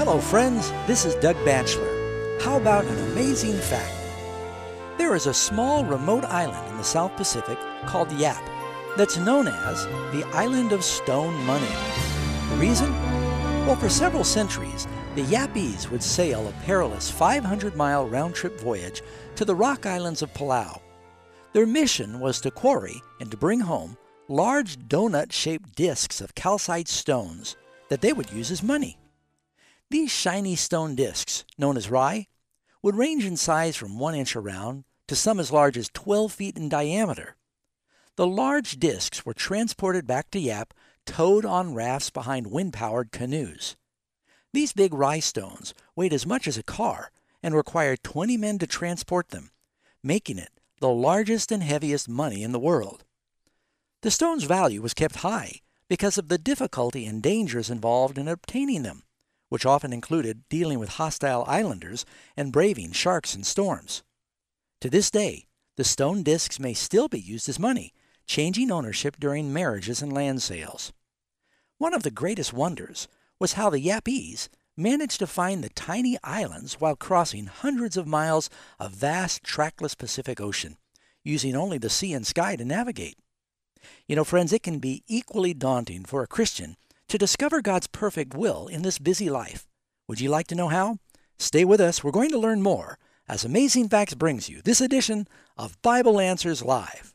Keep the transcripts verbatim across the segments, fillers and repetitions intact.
Hello friends, this is Doug Batchelor. How about an amazing fact? There is a small remote island in the South Pacific called Yap that's known as the Island of Stone Money. The reason? Well, for several centuries, the Yapese would sail a perilous five hundred mile round-trip voyage to the rock islands of Palau. Their mission was to quarry and to bring home large donut-shaped discs of calcite stones that they would use as money. These shiny stone discs, known as rai, would range in size from one inch around to some as large as twelve feet in diameter. The large discs were transported back to Yap, towed on rafts behind wind-powered canoes. These big rai stones weighed as much as a car and required twenty men to transport them, making it the largest and heaviest money in the world. The stone's value was kept high because of the difficulty and dangers involved in obtaining them, which often included dealing with hostile islanders and braving sharks and storms. To this day, the stone discs may still be used as money, changing ownership during marriages and land sales. One of the greatest wonders was how the Yapese managed to find the tiny islands while crossing hundreds of miles of vast, trackless Pacific Ocean, using only the sea and sky to navigate. You know, friends, it can be equally daunting for a Christian to discover God's perfect will in this busy life. Would you like to know how? Stay with us. We're going to learn more as Amazing Facts brings you this edition of Bible Answers Live.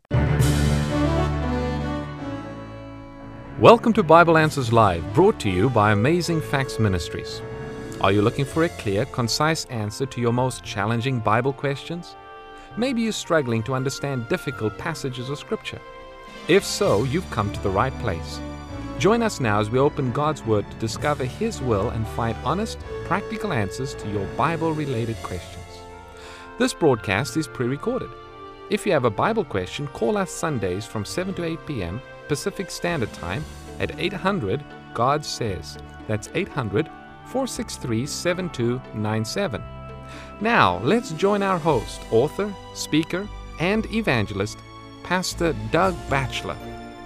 Welcome to Bible Answers Live, brought to you by Amazing Facts Ministries. Are you looking for a clear, concise answer to your most challenging Bible questions? Maybe you're struggling to understand difficult passages of Scripture. If so, you've come to the right place. Join us now as we open God's Word to discover His will and find honest, practical answers to your Bible-related questions. This broadcast is pre-recorded. If you have a Bible question, call us Sundays from seven to eight p.m. Pacific Standard Time at eight hundred God Says. That's eight hundred, four six three, seven two nine seven. Now, let's join our host, author, speaker, and evangelist, Pastor Doug Batchelor.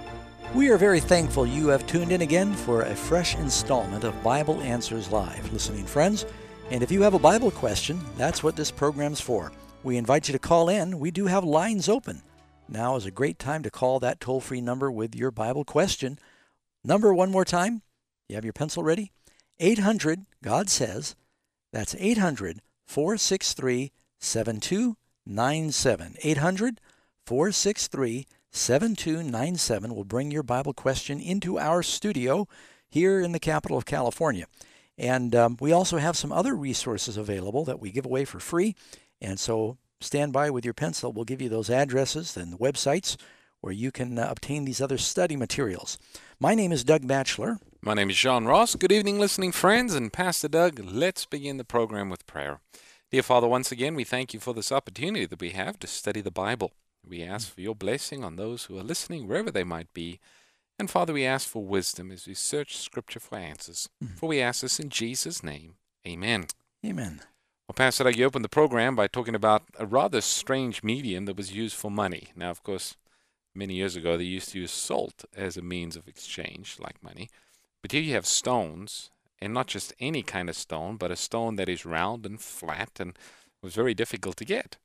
We are very thankful you have tuned in again for a fresh installment of Bible Answers Live, listening friends. And if you have a Bible question, that's what this program's for. We invite you to call in. We do have lines open. Now is a great time to call that toll-free number with your Bible question. Number one more time. You have your pencil ready? eight hundred God Says. That's eight hundred, four six three, seven two nine seven. eight hundred, four six three, seven two nine seven will bring your Bible question into our studio here in the capital of California. And um, we also have some other resources available that we give away for free. And so stand by with your pencil. We'll give you those addresses and the websites where you can uh, obtain these other study materials. My name is Doug Batchelor. My name is John Ross. Good evening, listening friends. And Pastor Doug, let's begin the program with prayer. Dear Father, once again, we thank you for this opportunity that we have to study the Bible. We ask for your blessing on those who are listening, wherever they might be. And Father, we ask for wisdom as we search Scripture for answers. Mm-hmm. For we ask this in Jesus' name. Amen. Amen. Well, Pastor Doug, you opened the program by talking about a rather strange medium that was used for money. Now, of course, many years ago, they used to use salt as a means of exchange, like money. But here you have stones, and not just any kind of stone, but a stone that is round and flat and was very difficult to get.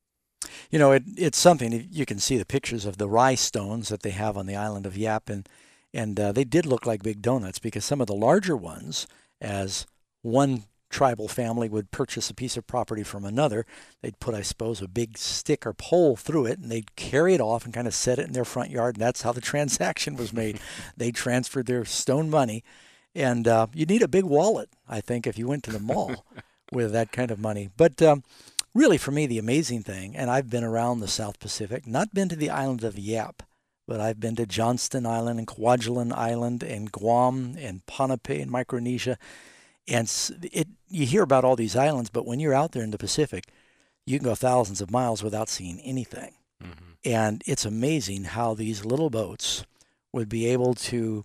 You know, it, it's something, you can see the pictures of the rai stones that they have on the island of Yap, and, and uh, they did look like big donuts because some of the larger ones, as one tribal family would purchase a piece of property from another, they'd put, I suppose, a big stick or pole through it, and they'd carry it off and kind of set it in their front yard, and that's how the transaction was made. They transferred their stone money, and uh, you need a big wallet, I think, if you went to the mall with that kind of money. But um, really, for me, the amazing thing, and I've been around the South Pacific, not been to the island of Yap, but I've been to Johnston Island and Kwajalein Island and Guam and Ponape in Micronesia. And it, you hear about all these islands, but when you're out there in the Pacific, you can go thousands of miles without seeing anything. Mm-hmm. And it's amazing how these little boats would be able to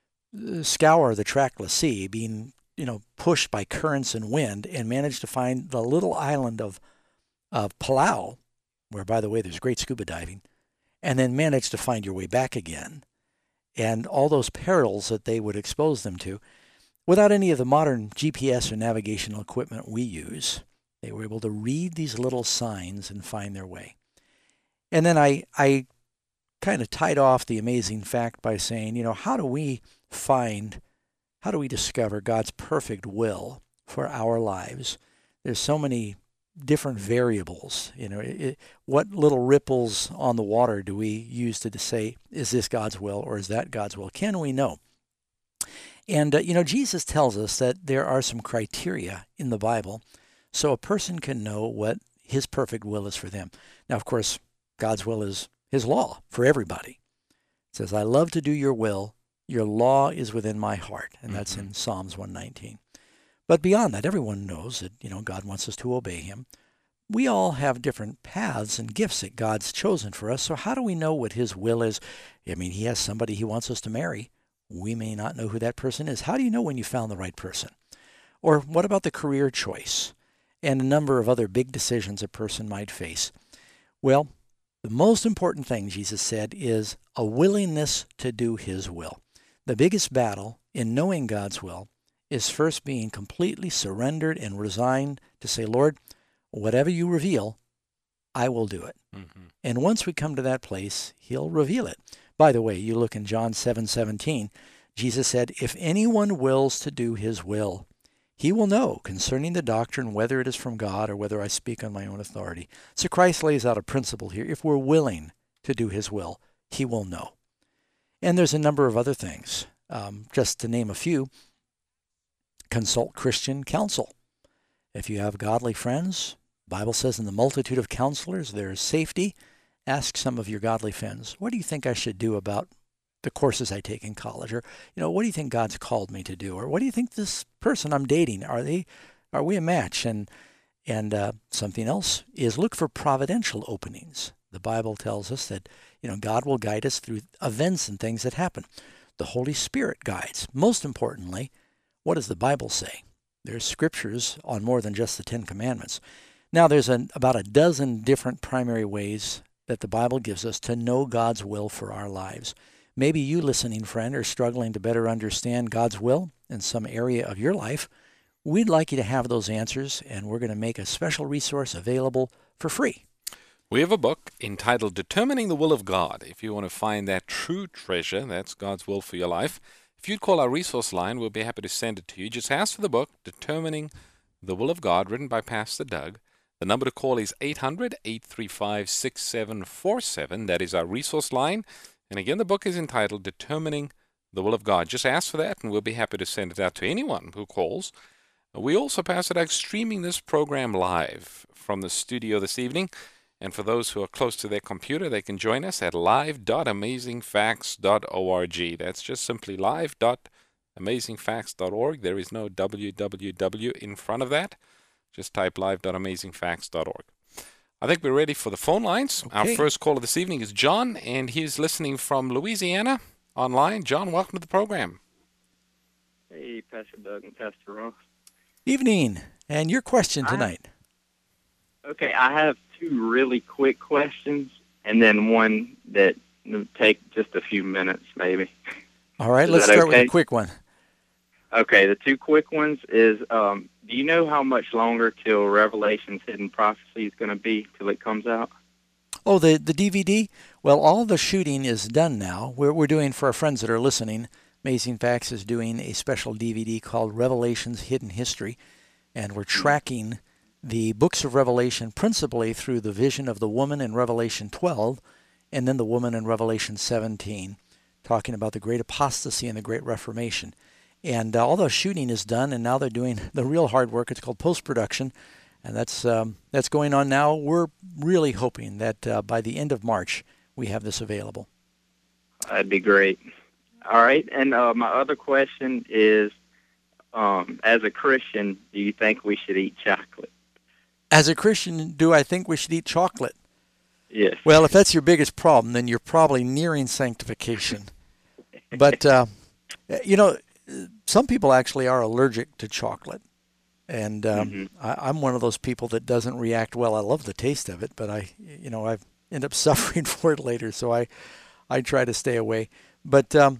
scour the trackless sea, being, you know, pushed by currents and wind, and manage to find the little island of of Palau, where, by the way, there's great scuba diving, and then manage to find your way back again. And all those perils that they would expose them to. without any of the modern G P S or navigational equipment we use. They were able to read these little signs and find their way. And then I, I kind of tied off the amazing fact by saying, you know, how do we find, how do we discover God's perfect will for our lives? There's so many different variables. You know, it, what little ripples on the water do we use to say, is this God's will or is that God's will? Can we know? And, uh, you know, Jesus tells us that there are some criteria in the Bible so a person can know what his perfect will is for them. Now, of course, God's will is his law for everybody. It says, I love to do your will. Your law is within my heart. And that's mm-hmm. in Psalms one nineteen. But beyond that, everyone knows that, you know, God wants us to obey him. We all have different paths and gifts that God's chosen for us. So how do we know what his will is? I mean, he has somebody he wants us to marry. We may not know who that person is. How do you know when you found the right person? Or what about the career choice and a number of other big decisions a person might face? Well, the most important thing, Jesus said, is a willingness to do his will. The biggest battle in knowing God's will is first being completely surrendered and resigned to say, Lord, whatever you reveal, I will do it. Mm-hmm. And once we come to that place, he'll reveal it. By the way, you look in John seven seventeen, Jesus said, if anyone wills to do his will, he will know concerning the doctrine whether it is from God or whether I speak on my own authority. So Christ lays out a principle here. If we're willing to do his will, he will know. And there's a number of other things. Um, just to name a few, consult Christian counsel. If you have godly friends, the Bible says in the multitude of counselors there is safety. Ask some of your godly friends, what do you think I should do about the courses I take in college? Or, you know, what do you think God's called me to do? Or what do you think this person I'm dating, are they, are we a match? And, and uh, something else is look for providential openings. The Bible tells us that, you know, God will guide us through events and things that happen. The Holy Spirit guides. Most importantly, what does the Bible say? There's scriptures on more than just the Ten Commandments. Now, there's an, about a dozen different primary ways that the Bible gives us to know God's will for our lives. Maybe you, listening friend, are struggling to better understand God's will in some area of your life. We'd like you to have those answers, and we're going to make a special resource available for free. We have a book entitled Determining the Will of God. If you want to find that true treasure, that's God's will for your life, if you'd call our resource line, we'll be happy to send it to you. Just ask for the book, Determining the Will of God, written by Pastor Doug. The number to call is eight hundred, eight three five, six seven four seven. That is our resource line. And again, the book is entitled Determining the Will of God. Just ask for that, and we'll be happy to send it out to anyone who calls. We also, Pastor Doug, streaming this program live from the studio this evening. And for those who are close to their computer, they can join us at live dot amazing facts dot org. That's just simply live dot amazing facts dot org. There is no W W W in front of that. Just type live dot amazing facts dot org. I think we're ready for the phone lines. Okay. Our first caller this evening is John, and he's listening from Louisiana online. John, welcome to the program. Hey, Pastor Doug and Pastor Ross. Evening, and your question tonight. I, okay, I have two really quick questions, and then one that will take just a few minutes, maybe. All right, let's start okay? with a quick one. Okay, the two quick ones is, um, do you know how much longer till Revelation's Hidden Prophecy is going to be till it comes out? Oh, the, the D V D? Well, all the shooting is done now. We're, we're doing, for our friends that are listening, Amazing Facts is doing a special D V D called Revelation's Hidden History, and we're tracking the books of Revelation principally through the vision of the woman in Revelation twelve, and then the woman in Revelation seventeen, talking about the great apostasy and the great Reformation. And uh, all the shooting is done, and now they're doing the real hard work. It's called post-production, and that's um, that's going on now. We're really hoping that uh, by the end of March, we have this available. That'd be great. All right, and uh, my other question is, um, as a Christian, do you think we should eat chocolate? As a Christian, do I think we should eat chocolate? Yes. Well, if that's your biggest problem, then you're probably nearing sanctification. But, uh, you know, some people actually are allergic to chocolate. And um, mm-hmm. I, I'm one of those people that doesn't react well. I love the taste of it, but I, you know, I end up suffering for it later. So I, I try to stay away. But um,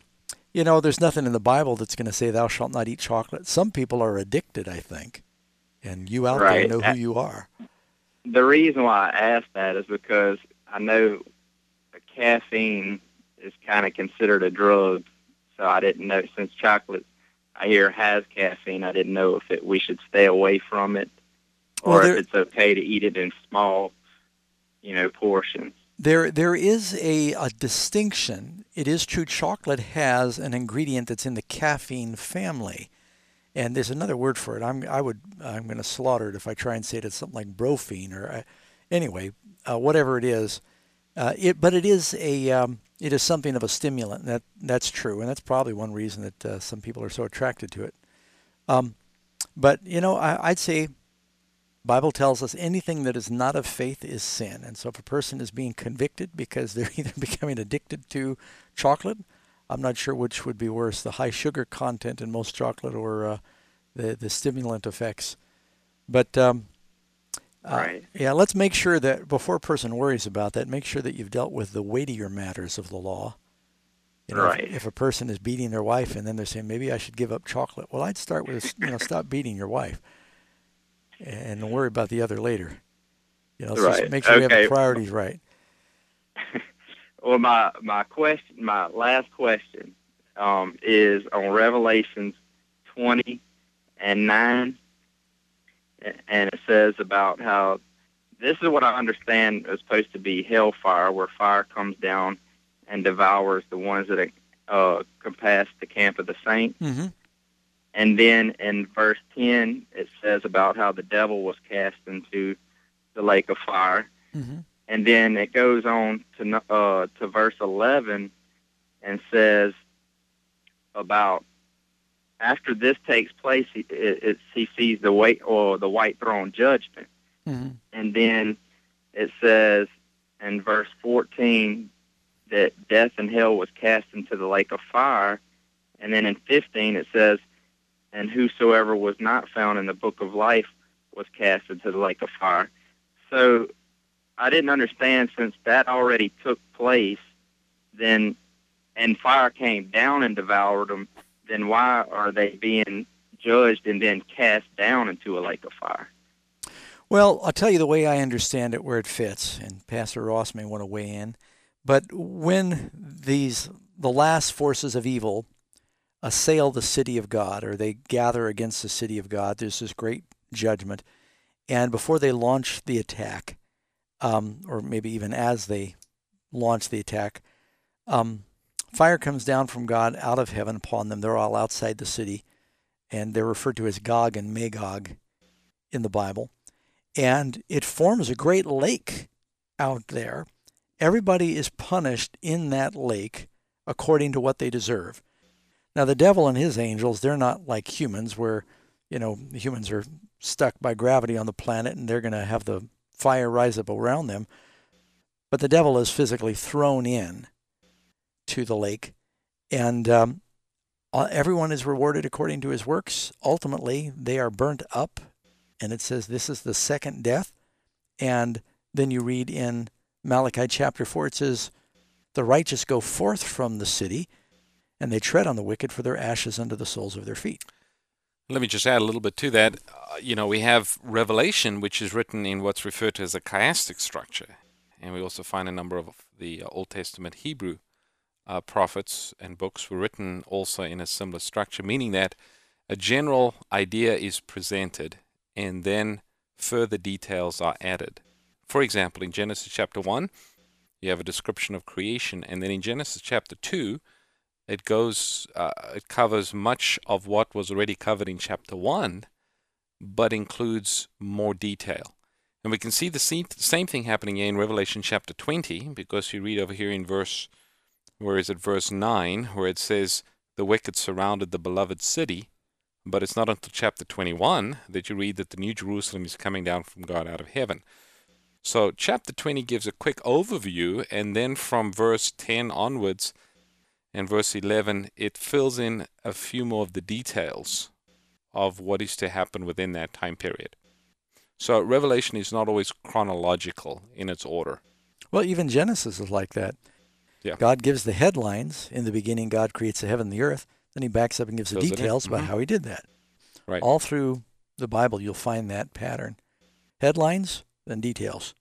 You know, there's nothing in the Bible that's going to say thou shalt not eat chocolate. Some people are addicted, I think, and you out Right. there know who you are. The reason why I asked that is because I know caffeine is kind of considered a drug, so I didn't know, since chocolate I hear has caffeine, I didn't know if it, we should stay away from it or Well, there- if it's okay to eat it in small, you know, portions. There, there is a, a distinction. It is true chocolate has an ingredient that's in the caffeine family, and there's another word for it. I'm, I would, I'm going to slaughter it if I try and say it. It's something like brophine, or uh, anyway, uh, whatever it is. Uh, it, but it is a, um, it is something of a stimulant. That that's true, and that's probably one reason that uh, some people are so attracted to it. Um, but you know, I, I'd say. Bible tells us anything that is not of faith is sin. And so if a person is being convicted because they're either becoming addicted to chocolate, I'm not sure which would be worse, the high sugar content in most chocolate or uh, the, the stimulant effects. But um, uh, Right. yeah, let's make sure that before a person worries about that, make sure that you've dealt with the weightier matters of the law. You know, Right. if, if a person is beating their wife and then they're saying, maybe I should give up chocolate. Well, I'd start with, you know, stop beating your wife. And worry about the other later. You know, so Right. just make sure you have Okay. the priorities right. Well, my my question, my last question, um, is on Revelations twenty and nine, and it says about how this is what I understand is supposed to be hellfire, where fire comes down and devours the ones that uh, compass the camp of the saints. Mm-hmm. And then in verse ten, it says about how the devil was cast into the lake of fire. Mm-hmm. And then it goes on to uh, to verse eleven and says about after this takes place, he, it, it, he sees the white or the white throne judgment. Mm-hmm. And then it says in verse fourteen that death and hell was cast into the lake of fire. And then in fifteen it says, and whosoever was not found in the book of life was cast into the lake of fire. So I didn't understand, since that already took place, then, and fire came down and devoured them, then why are they being judged and then cast down into a lake of fire? Well, I'll tell you the way I understand it, where it fits, and Pastor Ross may want to weigh in. But when these the last forces of evil assail the city of God, or they gather against the city of God, there's this great judgment. And before they launch the attack, um, or maybe even as they launch the attack, um, fire comes down from God out of heaven upon them. They're all outside the city, and they're referred to as Gog and Magog in the Bible. And it forms a great lake out there. Everybody is punished in that lake according to what they deserve. Now, the devil and his angels, they're not like humans where, you know, humans are stuck by gravity on the planet and they're going to have the fire rise up around them. But the devil is physically thrown in to the lake, and um, everyone is rewarded according to his works. Ultimately, they are burnt up, and it says this is the second death. And then you read in Malachi chapter four, it says, the righteous go forth from the city, and they tread on the wicked for their ashes under the soles of their feet. Let me just add a little bit to that. Uh, you know, we have Revelation, which is written in what's referred to as a chiastic structure. And we also find a number of the Old Testament Hebrew uh, prophets and books were written also in a similar structure, meaning that a general idea is presented and then further details are added. For example, in Genesis chapter one, you have a description of creation, and then in Genesis chapter two, it goes, uh, it covers much of what was already covered in chapter one, but includes more detail. And we can see the same, same thing happening here in Revelation chapter twenty, because you read over here in verse, where is it, verse nine, where it says, the wicked surrounded the beloved city, but it's not until chapter twenty-one that you read that the New Jerusalem is coming down from God out of heaven. So chapter twenty gives a quick overview, and then from verse ten onwards and verse eleven, it fills in a few more of the details of what is to happen within that time period. So Revelation is not always chronological in its order. Well, even Genesis is like that. Yeah. God gives the headlines. In the beginning, God creates the heaven and the earth. Then he backs up and gives the Fills it in. details about Mhm. how he did that. Right. All through the Bible, you'll find that pattern. Headlines, then details.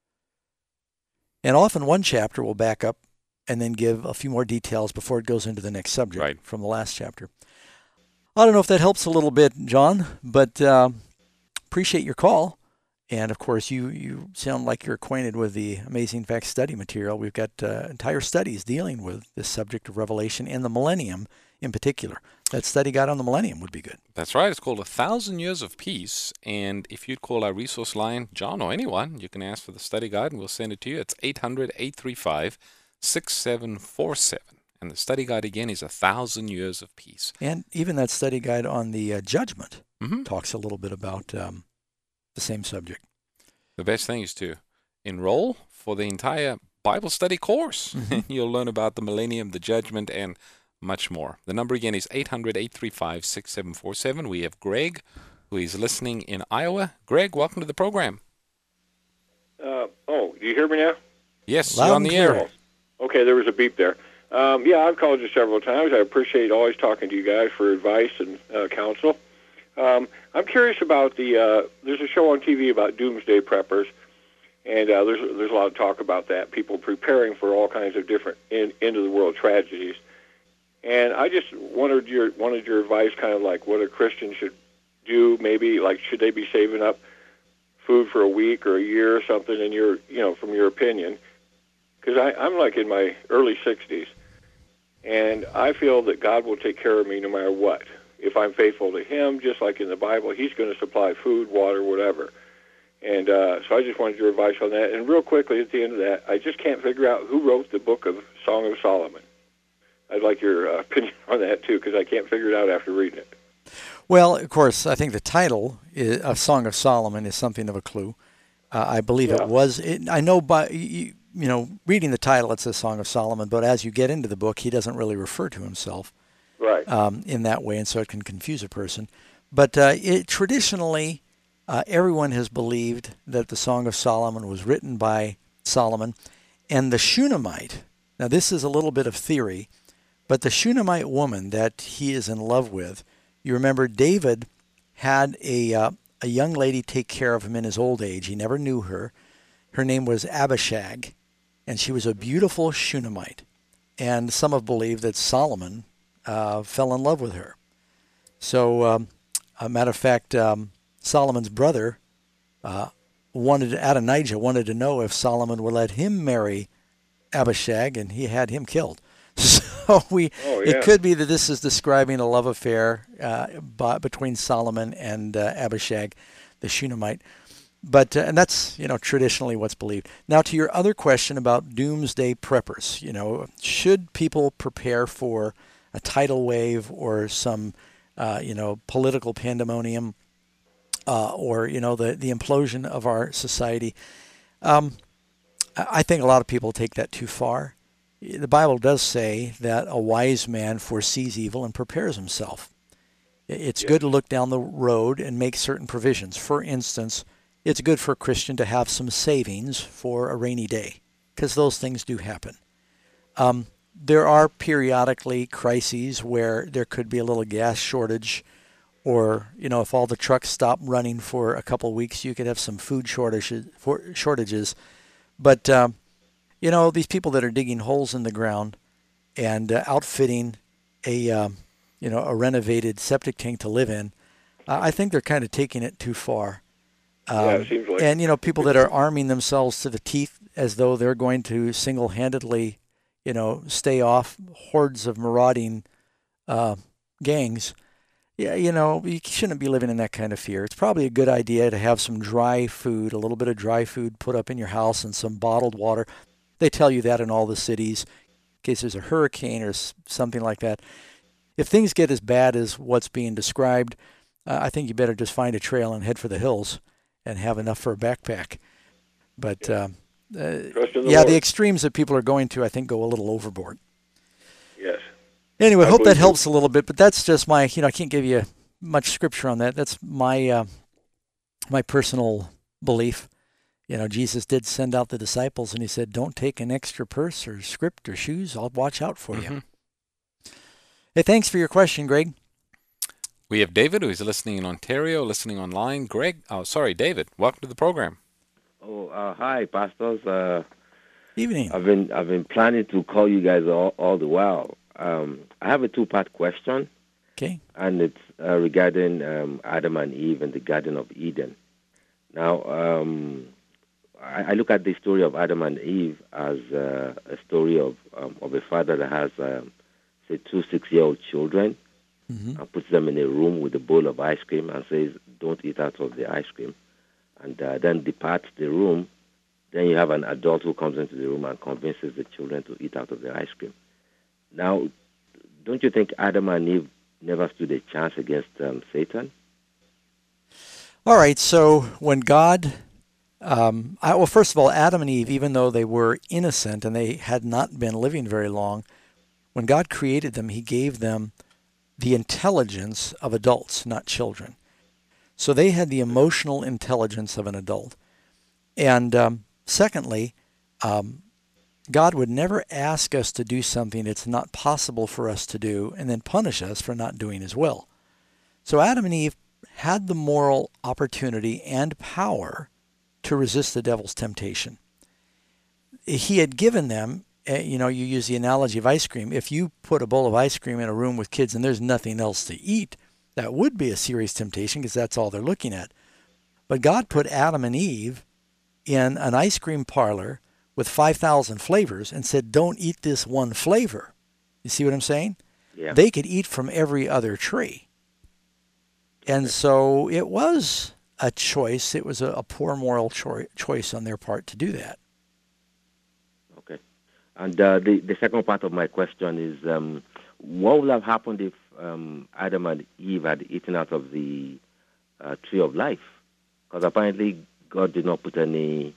And often one chapter will back up and then give a few more details before it goes into the next subject Right. from the last chapter. I don't know if that helps a little bit, John, but uh, appreciate your call. And, of course, you, you sound like you're acquainted with the Amazing Facts study material. We've got uh, entire studies dealing with this subject of Revelation and the millennium in particular. That study guide on the millennium would be good. That's right. It's called A Thousand Years of Peace. And if you'd call our resource line, John or anyone, you can ask for the study guide and we'll send it to you. It's eight hundred, eight three five, six seven four seven. And the study guide, again, is A Thousand Years of Peace. And even that study guide on the uh, judgment Mm-hmm. talks a little bit about um, the same subject. The best thing is to enroll for the entire Bible study course. Mhm. You'll learn about the millennium, the judgment, and much more. The number again is eight hundred, eight three five, six seven four seven. We have Greg, who is listening in Iowa. Greg, welcome to the program. Uh, oh, do you hear me now? Yes, Loud you're on and the clear. air. Okay, there was a beep there. Um, yeah, I've called you several times. I appreciate always talking to you guys for advice and uh, counsel. Um, I'm curious about the, uh, there's a show on T V about doomsday preppers, and uh, there's there's a lot of talk about that, people preparing for all kinds of different in, end-of-the-world tragedies. And I just wanted your, wanted your advice, kind of like what a Christian should do, maybe, like should they be saving up food for a week or a year or something, in your, you know, from your opinion? Because I'm like in my early sixties, and I feel that God will take care of me no matter what. If I'm faithful to him, just like in the Bible, he's going to supply food, water, whatever. And uh, so I just wanted your advice on that. And real quickly at the end of that, I just can't figure out who wrote the book of Song of Solomon. I'd like your uh, opinion on that, too, because I can't figure it out after reading it. Well, of course, I think the title is, of Song of Solomon is something of a clue. Uh, I believe Yeah. it was. It, I know by you, you know reading the title, it says Song of Solomon, but as you get into the book, he doesn't really refer to himself Right. um, in that way, and so it can confuse a person. But uh, it, traditionally, uh, everyone has believed that the Song of Solomon was written by Solomon, and the Shunammite. Now, this is a little bit of theory, but the Shunammite woman that he is in love with, you remember David had a uh, a young lady take care of him in his old age. He never knew her. Her name was Abishag, and she was a beautiful Shunammite. And some have believed that Solomon uh, fell in love with her. So, um, a matter of fact, um, Solomon's brother uh, wanted Adonijah wanted to know if Solomon would let him marry Abishag, and he had him killed. So we, Oh, yeah. it could be that this is describing a love affair uh, by, between Solomon and uh, Abishag, the Shunammite. But uh, and that's you know traditionally what's believed. Now to your other question about doomsday preppers, you know, should people prepare for a tidal wave or some uh, you know political pandemonium uh, or you know the the implosion of our society? Um, I I think a lot of people take that too far. The Bible does say that a wise man foresees evil and prepares himself. It's Yes. good to look down the road and make certain provisions. For instance, it's good for a Christian to have some savings for a rainy day, because those things do happen. Um, there are periodically crises where there could be a little gas shortage, or you know, if all the trucks stop running for a couple of weeks, you could have some food shortages. For shortages, but um, you know, these people that are digging holes in the ground and uh, outfitting a um, you know a renovated septic tank to live in, uh, I think they're kind of taking it too far. Um, Yeah, it seems like- and you know, people that are arming themselves to the teeth as though they're going to single-handedly, you know, stay off hordes of marauding uh, gangs. Yeah, you know, you shouldn't be living in that kind of fear. It's probably a good idea to have some dry food, a little bit of dry food put up in your house, and some bottled water. They tell you that in all the cities, in case there's a hurricane or s- something like that. If things get as bad as what's being described, uh, I think you better just find a trail and head for the hills and have enough for a backpack. But um, uh, Trust in the yeah, Lord. the extremes that people are going to, I think, go a little overboard. Yes. Anyway, I I hope that believe you. helps a little bit. But that's just my, you know, I can't give you much scripture on that. That's my uh, my personal belief. You know, Jesus did send out the disciples, and he said, don't take an extra purse or script or shoes. I'll watch out for Mm-hmm. you. Hey, thanks for your question, Greg. We have David, who is listening in Ontario, listening online. Greg, oh, sorry, David, welcome to the program. Oh, uh, hi, pastors. Uh, Evening. I've been I've been planning to call you guys all, all the while. Um, I have a two-part question, Okay. and it's uh, regarding um, Adam and Eve in the Garden of Eden. Now, um, I, I look at the story of Adam and Eve as uh, a story of um, of a father that has, um, say, two six-year-old children, Mm-hmm. and puts them in a room with a bowl of ice cream and says, don't eat out of the ice cream, and uh, then departs the room. Then you have an adult who comes into the room and convinces the children to eat out of the ice cream. Now, don't you think Adam and Eve never stood a chance against um, Satan? All right, so when God, um, I, well, first of all, Adam and Eve, even though they were innocent and they had not been living very long, when God created them, he gave them the intelligence of adults, not children. So they had the emotional intelligence of an adult. And um, secondly, um, God would never ask us to do something it's not possible for us to do and then punish us for not doing his will. So Adam and Eve had the moral opportunity and power to resist the devil's temptation. He had given them, uh, you know, you use the analogy of ice cream. If you put a bowl of ice cream in a room with kids and there's nothing else to eat, that would be a serious temptation because that's all they're looking at. But God put Adam and Eve in an ice cream parlor with five thousand flavors and said, don't eat this one flavor. You see what I'm saying? Yeah. They could eat from every other tree. And so it was a choice. It was a, a poor moral cho- choice on their part to do that. Okay. And uh, the, the second part of my question is, um, what would have happened if um, Adam and Eve had eaten out of the uh, tree of life? Because apparently God did not put any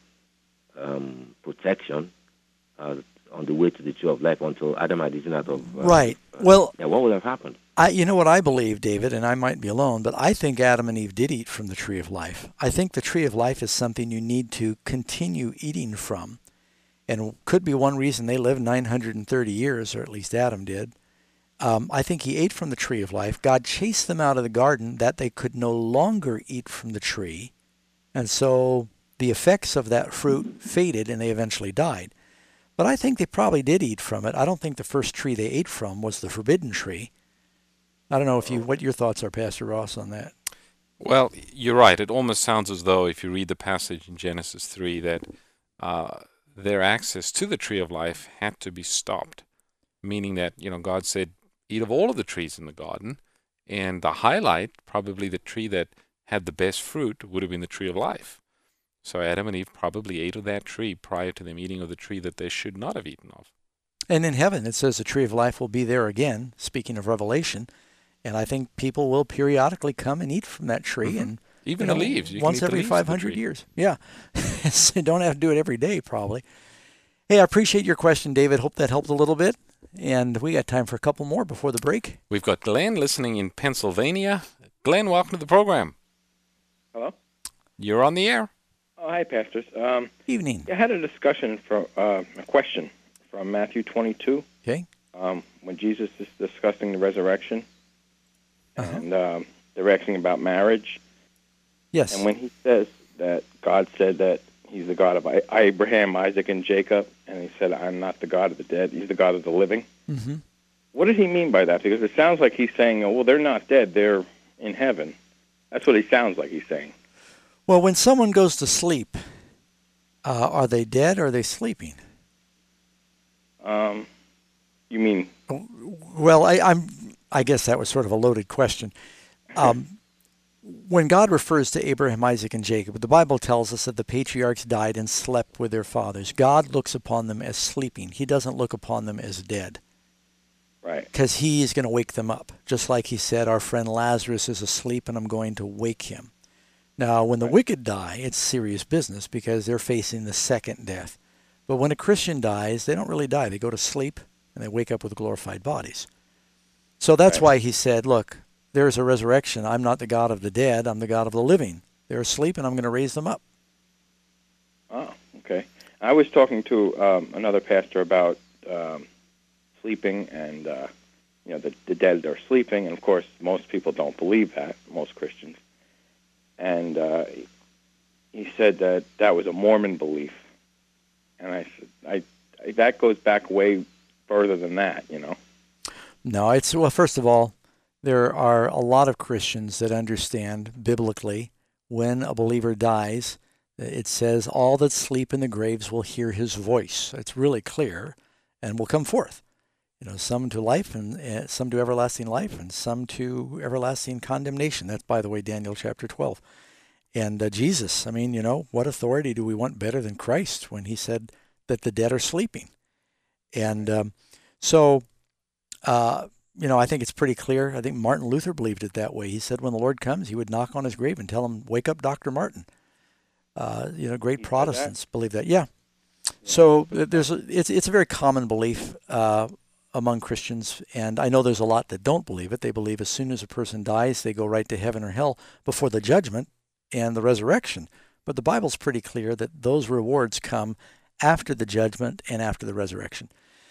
um, protection uh, on the way to the tree of life until Adam had eaten out of... Uh, right. Uh, Well, yeah, what would have happened? I, you know what I believe, David, and I might be alone, but I think Adam and Eve did eat from the tree of life. I think the tree of life is something you need to continue eating from, and could be one reason they lived nine hundred thirty years, or at least Adam did. Um, I think he ate from the tree of life. God chased them out of the garden that they could no longer eat from the tree, and so the effects of that fruit faded and they eventually died. But I think they probably did eat from it. I don't think the first tree they ate from was the forbidden tree. I don't know if you what your thoughts are, Pastor Ross, on that. Well, you're right. It almost sounds as though, if you read the passage in Genesis three, that uh, their access to the tree of life had to be stopped, meaning that, you know, God said, eat of all of the trees in the garden, and the highlight, probably the tree that had the best fruit, would have been the tree of life. So Adam and Eve probably ate of that tree prior to them eating of the tree that they should not have eaten of. And in heaven, it says the tree of life will be there again, speaking of Revelation. And I think people will periodically come and eat from that tree. Mm-hmm. And Even you the know, leaves. You can once eat the every leaves of the five hundred tree. years. Yeah. So you don't have to do it every day, probably. Hey, I appreciate your question, David. Hope that helped a little bit. And we got time for a couple more before the break. We've got Glenn listening in Pennsylvania. Glenn, welcome to the program. Hello? You're on the air. Oh, hi, pastors. Um, Evening. I had a discussion, from, uh, a question from Matthew twenty-two, Okay. um, when Jesus is discussing the resurrection, Uh-huh. and um, they're asking about marriage. Yes. And when he says that God said that he's the God of I- Abraham, Isaac, and Jacob, and he said, I'm not the God of the dead, he's the God of the living. Mm-hmm. What did he mean by that? Because it sounds like he's saying, oh, well, they're not dead, they're in heaven. That's what he sounds like he's saying. Well, when someone goes to sleep, uh, are they dead or are they sleeping? Um, you mean... Well, I, I'm. I guess that was sort of a loaded question. Um, when God refers to Abraham, Isaac, and Jacob, the Bible tells us that the patriarchs died and slept with their fathers. God looks upon them as sleeping. He doesn't look upon them as dead. Right. Because he is going to wake them up. Just like he said, our friend Lazarus is asleep and I'm going to wake him. Now, when the Right. wicked die, it's serious business because they're facing the second death. But when a Christian dies, they don't really die. They go to sleep and they wake up with glorified bodies. So that's Right. why he said, look, there is a resurrection. I'm not the God of the dead. I'm the God of the living. They're asleep and I'm going to raise them up. Oh, okay. I was talking to um, another pastor about um, sleeping and, uh, you know, the, the dead are sleeping. And, of course, most people don't believe that, most Christians. And uh, he said that that was a Mormon belief. And I said, I, I, that goes back way further than that, you know. No, it's, well, first of all, there are a lot of Christians that understand biblically when a believer dies, it says all that sleep in the graves will hear his voice. It's really clear and will come forth. You know, some to life and uh, some to everlasting life and some to everlasting condemnation. That's, by the way, Daniel chapter twelve. And uh, Jesus, I mean, you know, what authority do we want better than Christ when he said that the dead are sleeping? And um, so, uh, you know, I think it's pretty clear. I think Martin Luther believed it that way. He said when the Lord comes, he would knock on his grave and tell him, wake up, Doctor Martin. Uh, you know, great Protestants believe that. Yeah. So there's a, it's it's a very common belief uh, among Christians, and I know there's a lot that don't believe it. They believe as soon as a person dies, they go right to heaven or hell before the judgment and the resurrection. But the Bible's pretty clear that those rewards come after the judgment and after the resurrection.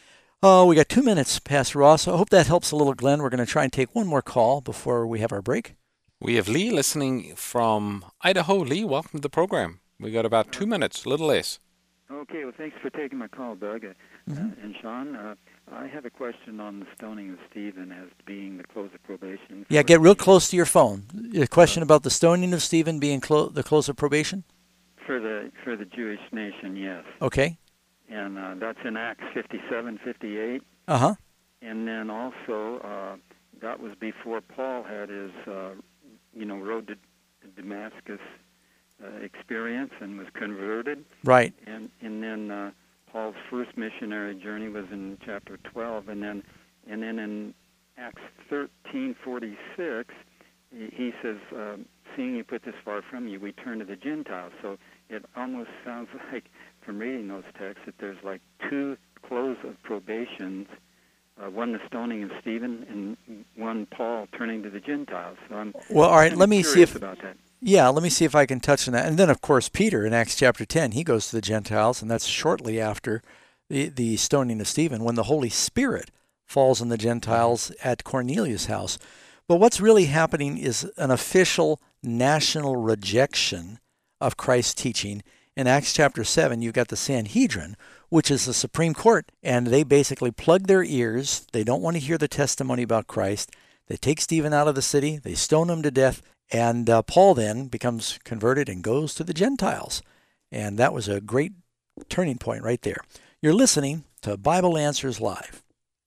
Oh, we got two minutes, Pastor Ross. I hope that helps a little, Glenn. We're going to try and take one more call before we have our break. We have Lee listening from Idaho. Lee, welcome to the program. We got about two minutes, a little less. Okay, well, thanks for taking my call, Doug. Uh, mm-hmm. uh, and Sean, uh, I have a question on the stoning of Stephen as being the close of probation. Yeah, get real close to your phone. A question about the stoning of Stephen being clo- the close of probation? For the for the Jewish nation, yes. Okay. And uh, that's in Acts fifty-seven, fifty-eight. Uh-huh. And then also, uh, that was before Paul had his, uh, you know, road to Damascus uh, experience and was converted. Right. And and then uh, Paul's first missionary journey was in chapter twelve, and then and then in Acts thirteen forty-six, he, he says, uh, "Seeing you put this far from you, we turn to the Gentiles." So it almost sounds like, from reading those texts, that there's like two close of probations. Uh, one the stoning of Stephen, and one Paul turning to the Gentiles. So I'm well, all right. Let me see if about that. Yeah, let me see if I can touch on that. And then, of course, Peter in Acts chapter ten, he goes to the Gentiles, and that's shortly after the, the stoning of Stephen, when the Holy Spirit falls on the Gentiles at Cornelius' house. But what's really happening is an official national rejection of Christ's teaching. In Acts chapter seven, you've got the Sanhedrin, which is the Supreme Court, and they basically plug their ears. They don't want to hear the testimony about Christ. They take Stephen out of the city. They stone him to death. And uh, Paul then becomes converted and goes to the Gentiles. And that was a great turning point right there. You're listening to Bible Answers Live.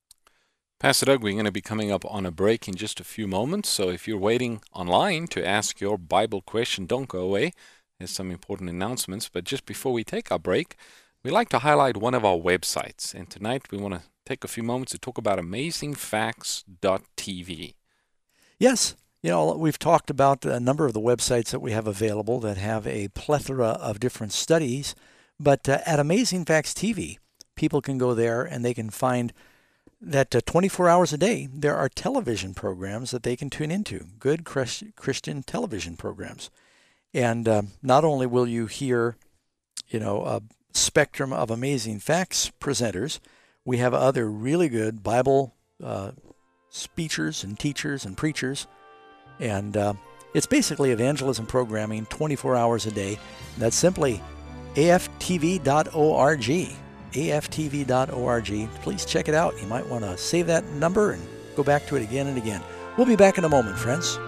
Pastor Doug, we're going to be coming up on a break in just a few moments. So if you're waiting online to ask your Bible question, don't go away. There's some important announcements. But just before we take our break, we like to highlight one of our websites. And tonight we want to take a few moments to talk about amazing facts dot t v. Yes. You know, we've talked about a number of the websites that we have available that have a plethora of different studies, but uh, at Amazing Facts T V, people can go there and they can find that uh, twenty-four hours a day, there are television programs that they can tune into, good Chris- Christian television programs. And uh, not only will you hear, you know, a spectrum of amazing facts presenters, we have other really good Bible uh, speakers and teachers and preachers. And uh, it's basically evangelism programming twenty-four hours a day. That's simply A F T V dot org. A F T V dot org. Please check it out. You might want to save that number and go back to it again and again. We'll be back in a moment, friends.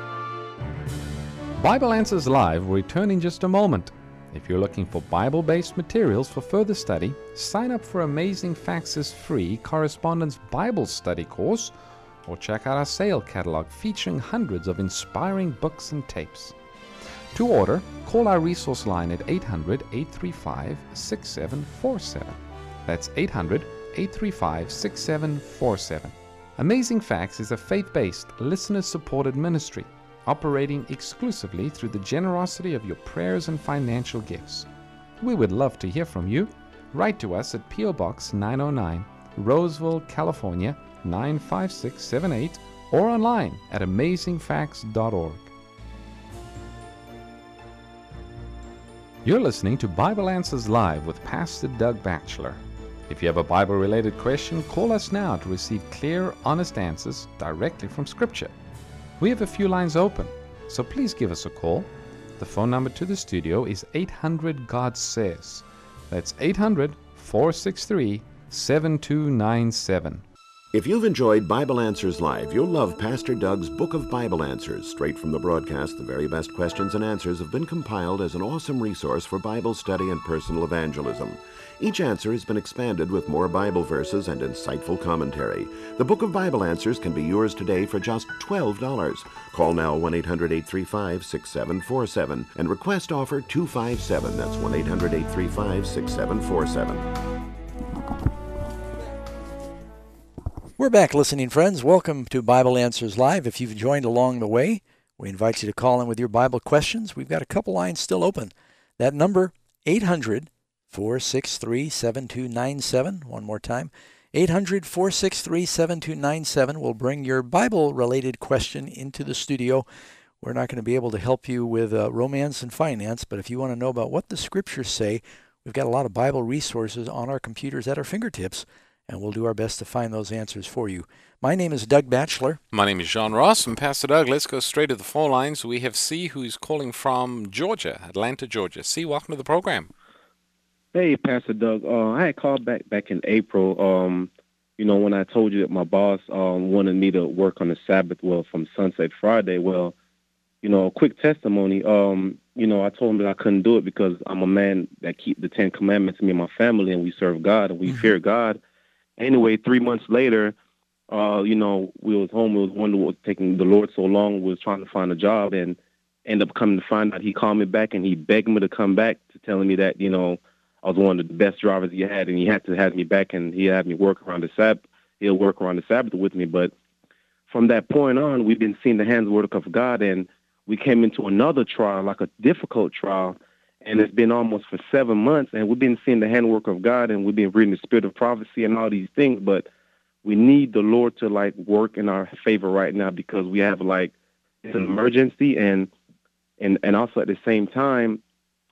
Bible Answers Live will return in just a moment. If you're looking for Bible-based materials for further study, sign up for Amazing Facts' free Correspondence Bible Study course, or check out our sale catalog featuring hundreds of inspiring books and tapes. To order, call our resource line at eight hundred, eight three five, six seven four seven. That's eight hundred, eight three five, six seven four seven. Amazing Facts is a faith-based, listener-supported ministry operating exclusively through the generosity of your prayers and financial gifts. We would love to hear from you. Write to us at P O Box nine oh nine, Roseville, California, nine five six seven eight, or online at amazing facts dot org. You're listening to Bible Answers Live with Pastor Doug Batchelor. If you have a Bible-related question, call us now to receive clear, honest answers directly from Scripture. We have a few lines open, so please give us a call. The phone number to the studio is eight hundred God Says. That's eight hundred, four six three, seven two nine seven. If you've enjoyed Bible Answers Live, you'll love Pastor Doug's Book of Bible Answers. Straight from the broadcast, the very best questions and answers have been compiled as an awesome resource for Bible study and personal evangelism. Each answer has been expanded with more Bible verses and insightful commentary. The Book of Bible Answers can be yours today for just twelve dollars. Call now one eight hundred, eight three five, six seven four seven and request offer two five seven. That's one eight hundred, eight three five, six seven four seven. We're back, listening friends. Welcome to Bible Answers Live. If you've joined along the way, we invite you to call in with your Bible questions. We've got a couple lines still open. That number, eight hundred, four six three, seven two nine seven. One more time, eight hundred, four six three, seven two nine seven. We'll bring your Bible-related question into the studio. We're not going to be able to help you with uh, romance and finance, but if you want to know about what the Scriptures say, we've got a lot of Bible resources on our computers at our fingertips, and we'll do our best to find those answers for you. My name is Doug Batchelor. My name is John Ross, and Pastor Doug, let's go straight to the phone lines. We have C, who's calling from Georgia, Atlanta, Georgia. C, welcome to the program. Hey, Pastor Doug. Uh, I had called back back in April, um, you know, when I told you that my boss um, wanted me to work on the Sabbath, well, from sunset Friday. Well, you know, a quick testimony, um, you know, I told him that I couldn't do it because I'm a man that keep the Ten Commandments, me and my family, and we serve God, and we mm-hmm. fear God. Anyway, three months later, uh, you know, we was home. We was wondering what was taking the Lord so long. We was trying to find a job, and ended up coming to find out he called me back, and he begged me to come back, to telling me that, you know, I was one of the best drivers he had, and he had to have me back, and he had me work around the Sabbath. He'll work around the Sabbath with me. But from that point on, we've been seeing the hands work of God, and we came into another trial, like a difficult trial, and it's been almost for seven months, and we've been seeing the handwork of God, and we've been reading the spirit of prophecy and all these things, but we need the Lord to, like, work in our favor right now because we have, like, it's an emergency, and and, and also at the same time,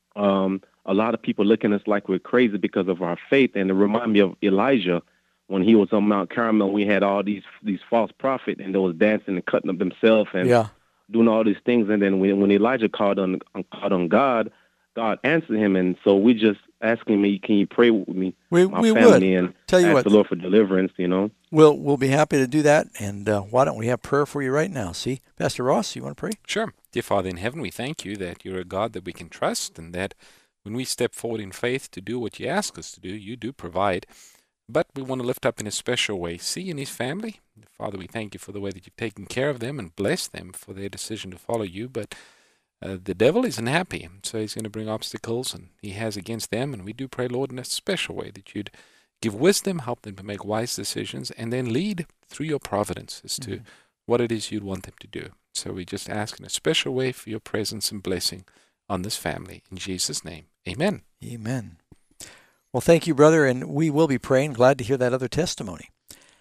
um, a lot of people look at us like we're crazy because of our faith, and it reminds me of Elijah when he was on Mount Carmel. We had all these these false prophets, and they was dancing and cutting up themselves and yeah. doing all these things, and then when, when Elijah called on, called on God, God answered him, and so we just asking me, can you pray with me, we, my we family, would. and Tell you ask what, the Lord for deliverance, you know? We'll, we'll be happy to do that, and uh, why don't we have prayer for you right now? See, Pastor Ross, you want to pray? Sure. Dear Father in heaven, we thank you that you're a God that we can trust, and that when we step forward in faith to do what you ask us to do, you do provide. But we want to lift up in a special way C and his family. Father, we thank you for the way that you've taken care of them and blessed them for their decision to follow you, but Uh, the devil isn't happy, so he's going to bring obstacles, and he has against them. And we do pray, Lord, in a special way that you'd give wisdom, help them to make wise decisions, and then lead through your providence as to mm-hmm. what it is you'd want them to do. So we just ask in a special way for your presence and blessing on this family. In Jesus' name, amen. Amen. Well, thank you, brother, and we will be praying. Glad to hear that other testimony.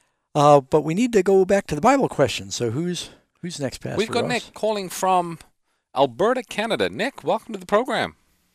Uh, but we need to go back to the Bible question. So who's who's next, Pastor We've got Ross? Nick calling from Alberta, Canada. Nick, welcome to the program.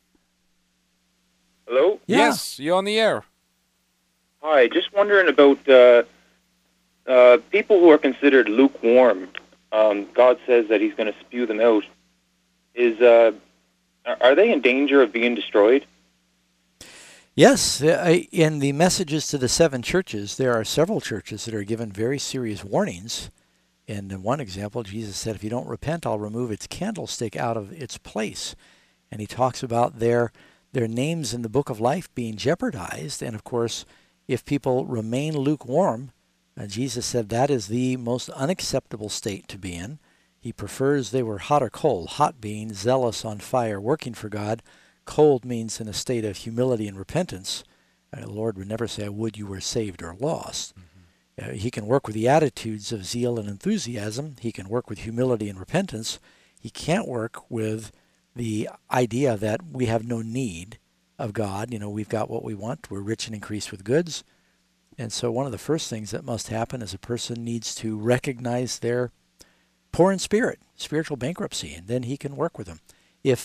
Hello? Yeah. Yes, you're on the air. Hi, just wondering about uh, uh, people who are considered lukewarm. Um, God says that he's going to spew them out. Is uh, are they in danger of being destroyed? Yes. In the messages to the seven churches, there are several churches that are given very serious warnings. And in one example, Jesus said, if you don't repent, I'll remove its candlestick out of its place. And he talks about their their names in the book of life being jeopardized. And of course, if people remain lukewarm, uh, Jesus said that is the most unacceptable state to be in. He prefers they were hot or cold. Hot being zealous on fire, working for God. Cold means in a state of humility and repentance. Uh, the Lord would never say, I would you were saved or lost. Mm-hmm. Uh, he can work with the attitudes of zeal and enthusiasm. He can work with humility and repentance. He can't work with the idea that we have no need of God. You know, we've got what we want. We're rich and increased with goods. And so one of the first things that must happen is a person needs to recognize their poor in spirit, spiritual bankruptcy, and then he can work with them. If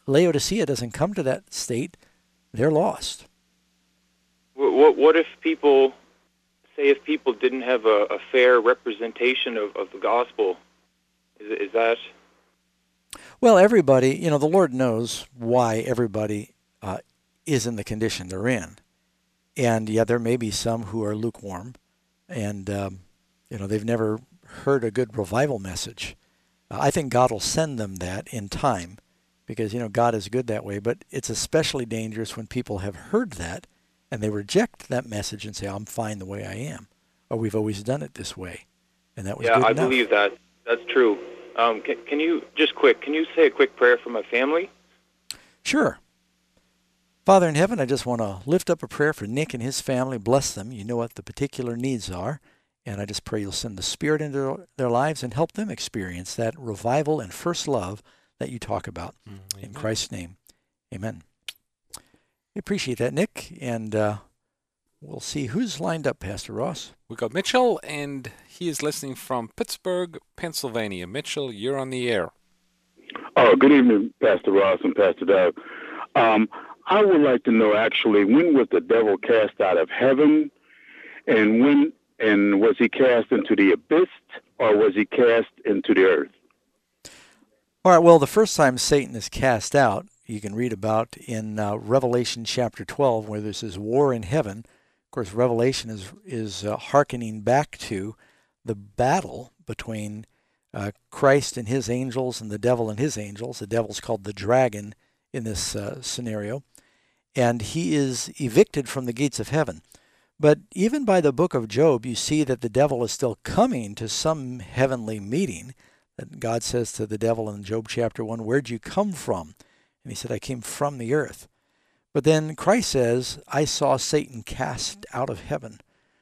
Laodicea doesn't come to that state, they're lost. What, what, what if people, say if people didn't have a, a fair representation of, of the gospel? Is, is that... Well, everybody, you know, the Lord knows why everybody uh, is in the condition they're in. And, yeah, there may be some who are lukewarm, and, um, you know, they've never heard a good revival message. Uh, I think God will send them that in time because, you know, God is good that way. But it's especially dangerous when people have heard that and they reject that message and say, I'm fine the way I am, or we've always done it this way. And that was yeah, good I enough. believe that. That's true. Um, can, can you, just quick, can you say a quick prayer for my family? Sure. Father in heaven, I just want to lift up a prayer for Nick and his family. Bless them. You know what the particular needs are. And I just pray you'll send the Spirit into their lives and help them experience that revival and first love that you talk about. Mm, in Christ's name, amen. We appreciate that, Nick. And uh, we'll see who's lined up, Pastor Ross. We got Mitchell, and he is listening from Pittsburgh, Pennsylvania. Mitchell, you're on the air. Oh, good evening, Pastor Ross and Pastor Doug. Um, I would like to know, actually, when was the devil cast out of heaven, and when and was he cast into the abyss, or was he cast into the earth? All right, well, the first time Satan is cast out, you can read about in uh, Revelation chapter twelve, where there's this war in heaven. Of course, Revelation is is uh, hearkening back to the battle between uh, Christ and his angels and the devil and his angels. The devil's called the dragon in this uh, scenario, and he is evicted from the gates of heaven. But even by the book of Job, you see that the devil is still coming to some heavenly meeting. That God says to the devil in Job chapter one, where'd you come from? And he said, I came from the earth. But then Christ says, I saw Satan cast out of heaven.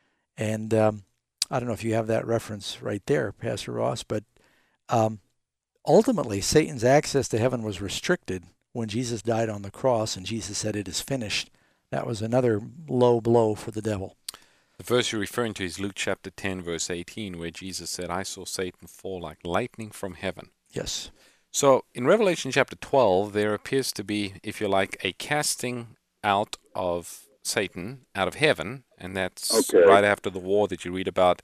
And um, I don't know if you have that reference right there, Pastor Ross, but um, ultimately Satan's access to heaven was restricted when Jesus died on the cross and Jesus said, it is finished. That was another low blow for the devil. The verse you're referring to is Luke chapter ten, verse eighteen, where Jesus said, I saw Satan fall like lightning from heaven. Yes. So in Revelation chapter twelve, there appears to be, if you like, a casting out of Satan out of heaven, and that's okay. right after the war that you read about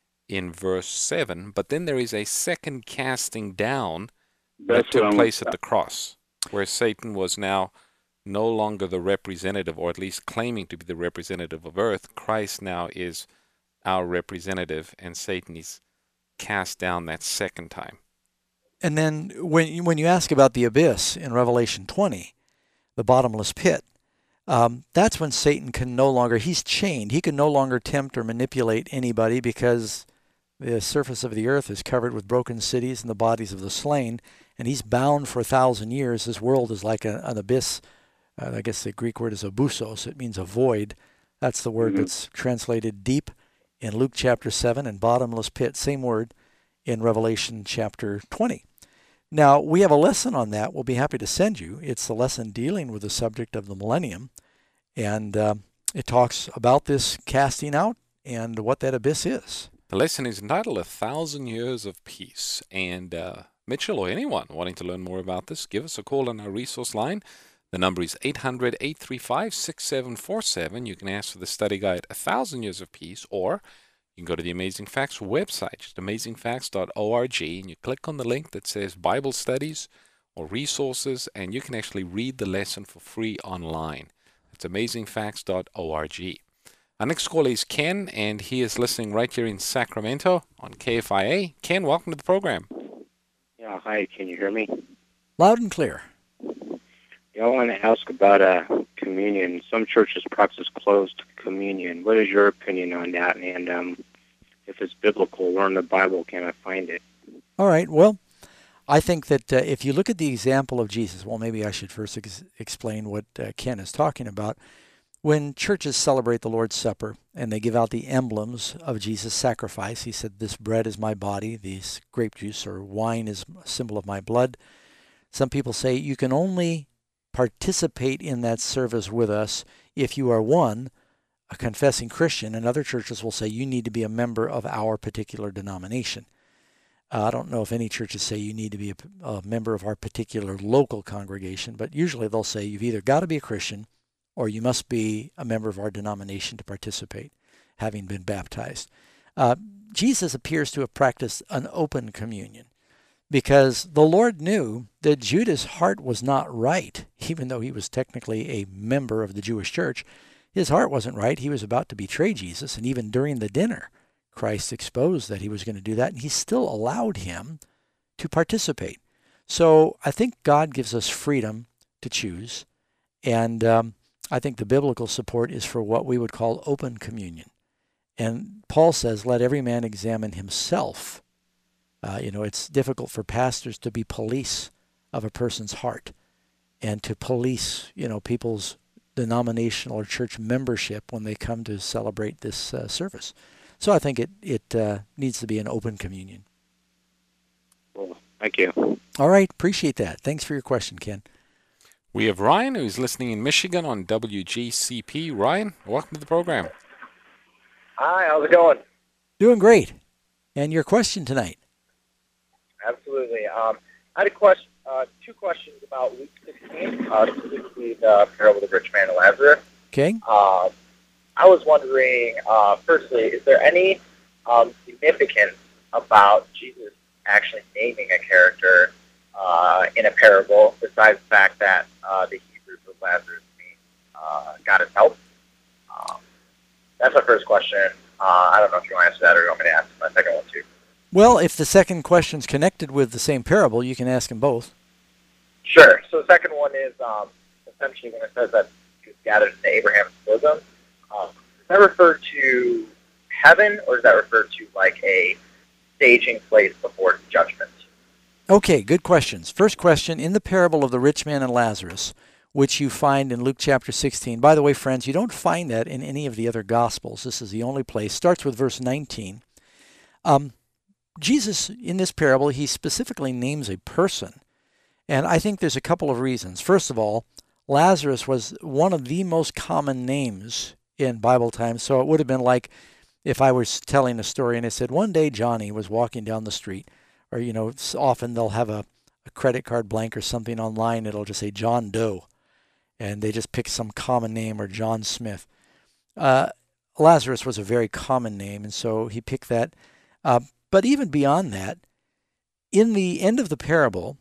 in verse seven. But then there is a second casting down that's that took place at the cross, where Satan was now no longer the representative, or at least claiming to be the representative of earth. Christ now is our representative, and Satan is cast down that second time. And then when you, when you ask about the abyss in Revelation twenty, the bottomless pit, um, that's when Satan can no longer, he's chained. He can no longer tempt or manipulate anybody because the surface of the earth is covered with broken cities and the bodies of the slain, and he's bound for a thousand years. This world is like a, an abyss. Uh, I guess the Greek word is abusos. It means a void. That's the word mm-hmm. that's translated deep in Luke chapter seven, and bottomless pit, same word in Revelation chapter twenty. Now, we have a lesson on that we'll be happy to send you. It's the lesson dealing with the subject of the millennium, and uh, it talks about this casting out and what that abyss is. The lesson is entitled A Thousand Years of Peace, and uh, Mitchell or anyone wanting to learn more about this, give us a call on our resource line. The number is eight hundred, eight three five, six seven four seven. You can ask for the study guide, A Thousand Years of Peace, or you can go to the Amazing Facts website, just amazing facts dot org, and you click on the link that says Bible Studies or Resources, and you can actually read the lesson for free online. It's amazing facts dot org. Our next caller is Ken, and he is listening right here in Sacramento on K F I A. Ken, welcome to the program. Yeah, hi, can you hear me? Loud and clear. I want to ask about uh, communion. Some churches practice closed communion. What is your opinion on that? And um, if it's biblical, where in the Bible can I find it? All right. Well, I think that uh, if you look at the example of Jesus, well, maybe I should first ex- explain what uh, Ken is talking about. When churches celebrate the Lord's Supper and they give out the emblems of Jesus' sacrifice, he said, this bread is my body, this grape juice or wine is a symbol of my blood. Some people say you can only participate in that service with us if you are, one, a confessing Christian, and other churches will say you need to be a member of our particular denomination. Uh, I don't know if any churches say you need to be a, a member of our particular local congregation, but usually they'll say you've either got to be a Christian or you must be a member of our denomination to participate, having been baptized. Uh, Jesus appears to have practiced an open communion because the Lord knew that Judas' heart was not right, even though he was technically a member of the Jewish church. His heart wasn't right. He was about to betray Jesus, and even during the dinner, Christ exposed that he was going to do that, and he still allowed him to participate. So I think God gives us freedom to choose, and um, I think the biblical support is for what we would call open communion. And Paul says, let every man examine himself. Uh, you know, it's difficult for pastors to be police of a person's heart and to police, you know, people's denominational or church membership when they come to celebrate this uh, service. So I think it, it uh, needs to be an open communion. Well, thank you. All right. Appreciate that. Thanks for your question, Ken. We have Ryan, who's listening in Michigan on W G C P. Ryan, welcome to the program. Hi, how's it going? Doing great. And your question tonight? Absolutely. Um, I had a question, uh, two questions about Luke sixteen, uh, specifically the parable of the rich man and Lazarus. Okay. Uh, I was wondering, uh, firstly, is there any um, significance about Jesus actually naming a character uh, in a parable, besides the fact that uh, the Hebrews of Lazarus mean uh, God has help? Um, that's my first question. Uh, I don't know if you want to answer that or you want me to ask my second one too. Well, if the second question's connected with the same parable, you can ask them both. Sure. So the second one is um, essentially when it says that he was gathered into Abraham's bosom, um, does that refer to heaven, or does that refer to like a staging place before judgment? Okay, good questions. First question, in the parable of the rich man and Lazarus, which you find in Luke chapter sixteen. By the way, friends, you don't find that in any of the other Gospels. This is the only place. Starts with verse nineteen. Um, Jesus, in this parable, he specifically names a person. And I think there's a couple of reasons. First of all, Lazarus was one of the most common names in Bible times. So it would have been like if I was telling a story and I said, one day Johnny was walking down the street. Or, you know, often they'll have a, a credit card blank or something online. It'll just say John Doe. And they just pick some common name, or John Smith. Uh, Lazarus was a very common name, and so he picked that. Uh, but even beyond that, in the end of the parable,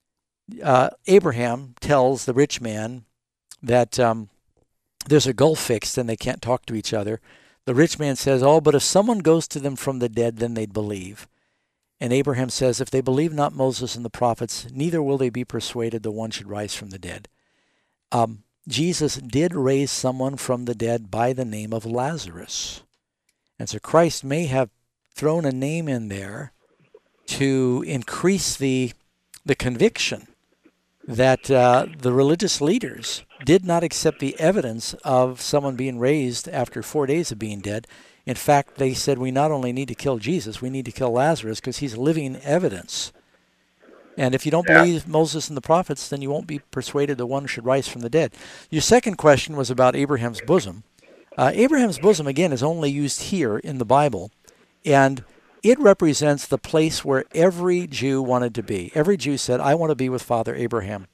uh, Abraham tells the rich man that um, there's a gulf fixed and they can't talk to each other. The rich man says, oh, but if someone goes to them from the dead, then they'd believe. And Abraham says, if they believe not Moses and the prophets, neither will they be persuaded the one should rise from the dead. Um, Jesus did raise someone from the dead by the name of Lazarus. And so Christ may have thrown a name in there to increase the, the conviction that uh, the religious leaders did not accept the evidence of someone being raised after four days of being dead. In fact, they said we not only need to kill Jesus, we need to kill Lazarus because he's living evidence. And if you don't Yeah. believe Moses and the prophets, then you won't be persuaded the one should rise from the dead. Your second question was about Abraham's bosom. Uh, Abraham's bosom, again, is only used here in the Bible, and it represents the place where every Jew wanted to be. Every Jew said, I want to be with Father Abraham.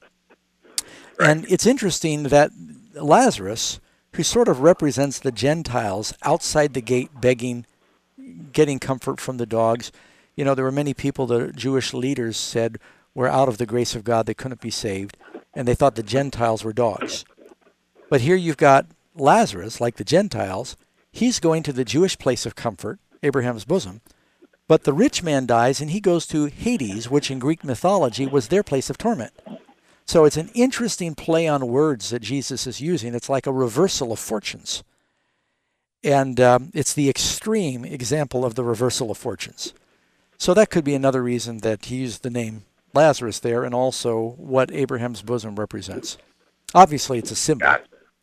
And it's interesting that Lazarus, who sort of represents the Gentiles outside the gate begging, getting comfort from the dogs. You know, there were many people the Jewish leaders said were out of the grace of God. They couldn't be saved, and they thought the Gentiles were dogs. But here you've got Lazarus, like the Gentiles. He's going to the Jewish place of comfort, Abraham's bosom. But the rich man dies, and he goes to Hades, which in Greek mythology was their place of torment. So it's an interesting play on words that Jesus is using. It's like a reversal of fortunes. And um, it's the extreme example of the reversal of fortunes. So that could be another reason that he used the name Lazarus there, and also what Abraham's bosom represents. Obviously, it's a symbol.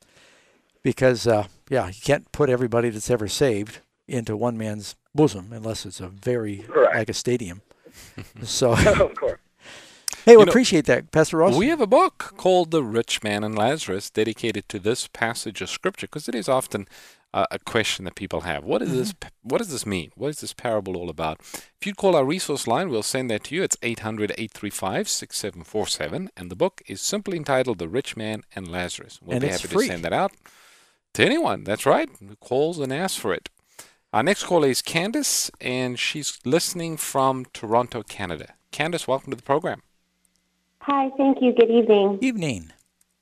Because, uh, yeah, you can't put everybody that's ever saved into one man's bosom unless it's a very, Correct. like a stadium. So, Of course. hey, we You know, appreciate that, Pastor Ross. We have a book called The Rich Man and Lazarus dedicated to this passage of Scripture because it is often uh, a question that people have. What is this? What does this mean? What is this parable all about? If you call our resource line, we'll send that to you. It's eight hundred, eight three five, six seven four seven, and the book is simply entitled The Rich Man and Lazarus. We'll and be it's happy free. to send that out to anyone. That's right, who calls and asks for it. Our next caller is Candace, and she's listening from Toronto, Canada. Candace, welcome to the program. Hi, thank you. Good evening. Evening.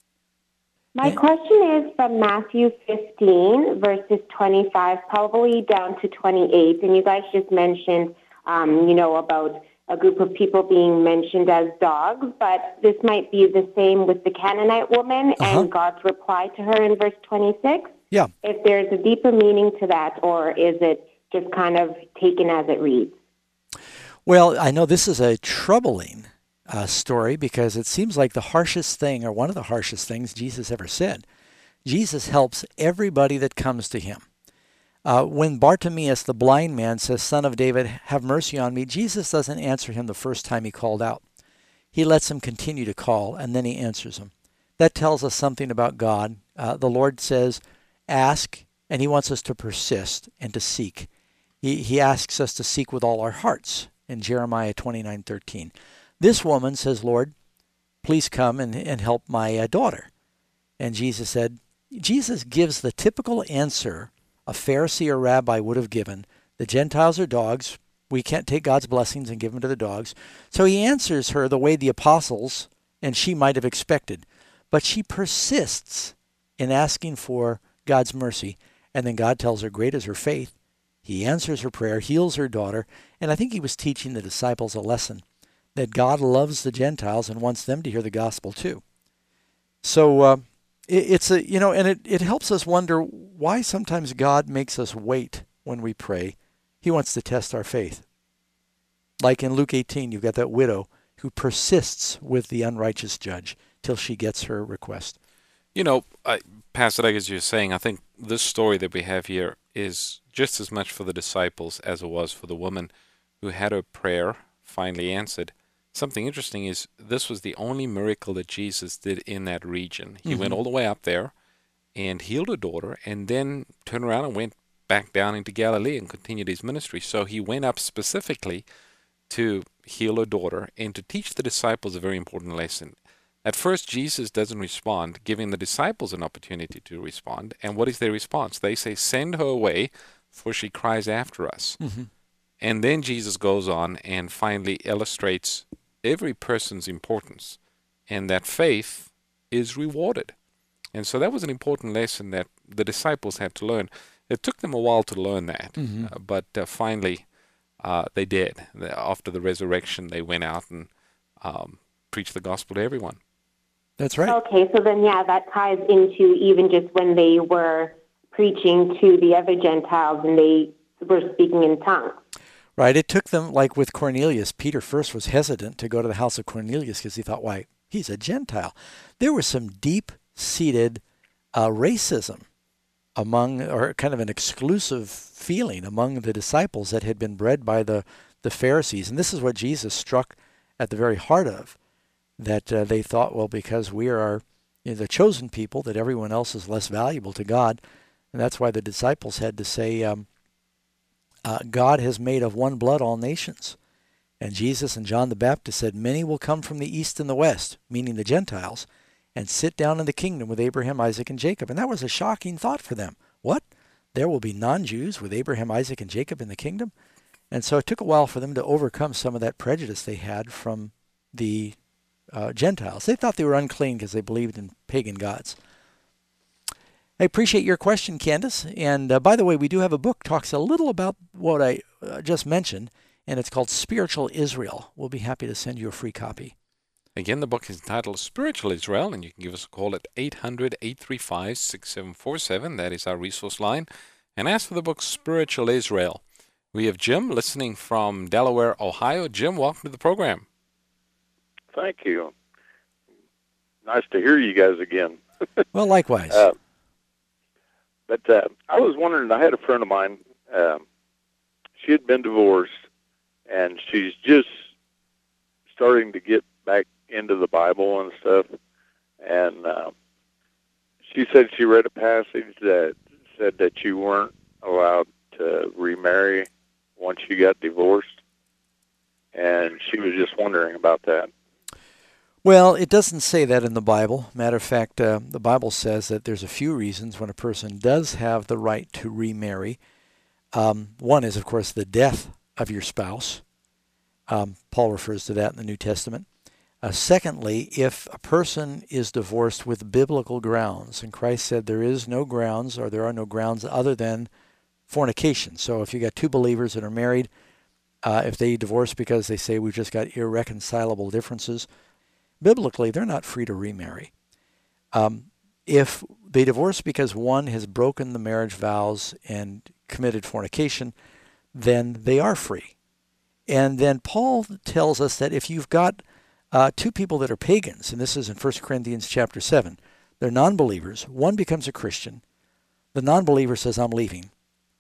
My question is from Matthew fifteen, verses twenty-five, probably down to twenty-eight. And you guys just mentioned, um, you know, about a group of people being mentioned as dogs, but this might be the same with the Canaanite woman Uh-huh. and God's reply to her in verse twenty-six. Yeah. If there's a deeper meaning to that, or is it just kind of taken as it reads? Well, I know this is a troubling uh, story because it seems like the harshest thing, or one of the harshest things Jesus ever said. Jesus helps everybody that comes to him. Uh, when Bartimaeus, the blind man, says, "Son of David, have mercy on me," Jesus doesn't answer him the first time he called out. He lets him continue to call, and then he answers him. That tells us something about God. Uh, the Lord says, ask, and he wants us to persist and to seek. He, he asks us to seek with all our hearts in Jeremiah twenty-nine thirteen. This woman says, "Lord, please come and, and help my uh, daughter." And Jesus said, Jesus gives the typical answer a Pharisee or rabbi would have given. The Gentiles are dogs. We can't take God's blessings and give them to the dogs. So he answers her the way the apostles and she might have expected. But she persists in asking for God's mercy. And then God tells her, great is her faith. He answers her prayer, heals her daughter. And I think he was teaching the disciples a lesson that God loves the Gentiles and wants them to hear the gospel too. So uh, it, it's a, you know, and it, it helps us wonder why sometimes God makes us wait when we pray. He wants to test our faith. Like in Luke eighteen, you've got that widow who persists with the unrighteous judge till she gets her request. You know, I, Pastor Doug, as you're saying, I think this story that we have here is just as much for the disciples as it was for the woman who had her prayer finally answered. Something interesting is this was the only miracle that Jesus did in that region. He mm-hmm. went all the way up there and healed her daughter and then turned around and went back down into Galilee and continued his ministry. So he went up specifically to heal her daughter and to teach the disciples a very important lesson. At first, Jesus doesn't respond, giving the disciples an opportunity to respond. And what is their response? They say, "Send her away, for she cries after us." Mm-hmm. And then Jesus goes on and finally illustrates every person's importance and that faith is rewarded. And so that was an important lesson that the disciples had to learn. It took them a while to learn that, mm-hmm. uh, but uh, finally uh, they did. After the resurrection, they went out and um, preached the gospel to everyone. That's right. Okay, so then, yeah, that ties into even just when they were preaching to the other Gentiles and they were speaking in tongues. Right. It took them, like with Cornelius, Peter first was hesitant to go to the house of Cornelius because he thought, why, he's a Gentile. There was some deep-seated uh, racism among, or kind of an exclusive feeling among the disciples that had been bred by the, the Pharisees. And this is what Jesus struck at the very heart of, that uh, they thought, well, because we are you know, the chosen people, that everyone else is less valuable to God. And that's why the disciples had to say, um, uh, God has made of one blood all nations. And Jesus and John the Baptist said, many will come from the east and the west, meaning the Gentiles, and sit down in the kingdom with Abraham, Isaac, and Jacob. And that was a shocking thought for them. What? There will be non-Jews with Abraham, Isaac, and Jacob in the kingdom? And so it took a while for them to overcome some of that prejudice they had from the uh, Gentiles. They thought they were unclean because they believed in pagan gods. I appreciate your question, Candace. And uh, by the way, we do have a book that talks a little about what I uh, just mentioned, and it's called Spiritual Israel. We'll be happy to send you a free copy. Again, the book is entitled Spiritual Israel, and you can give us a call at eight hundred, eight three five, six seven four seven. That is our resource line. And ask for the book Spiritual Israel. We have Jim listening from Delaware, Ohio. Jim, welcome to the program. Thank you. Nice to hear you guys again. Well, likewise. Uh, but uh, I was wondering, I had a friend of mine, um, she had been divorced, and she's just starting to get back into the Bible and stuff. And uh, she said she read a passage that said that you weren't allowed to remarry once you got divorced, and she was just wondering about that. Well, it doesn't say that in the Bible. Matter of fact, uh, the Bible says that there's a few reasons when a person does have the right to remarry. Um, one is, of course, the death of your spouse. Um, Paul refers to that in the New Testament. Uh, secondly, if a person is divorced with biblical grounds, and Christ said there is no grounds, or there are no grounds other than fornication. So if you got two believers that are married, uh, if they divorce because they say we've just got irreconcilable differences, biblically they're not free to remarry. Um, if they divorce because one has broken the marriage vows and committed fornication, then they are free. And then Paul tells us that if you've got uh, two people that are pagans, and this is in First Corinthians chapter seven, they're non-believers, one becomes a Christian, the non-believer says, I'm leaving,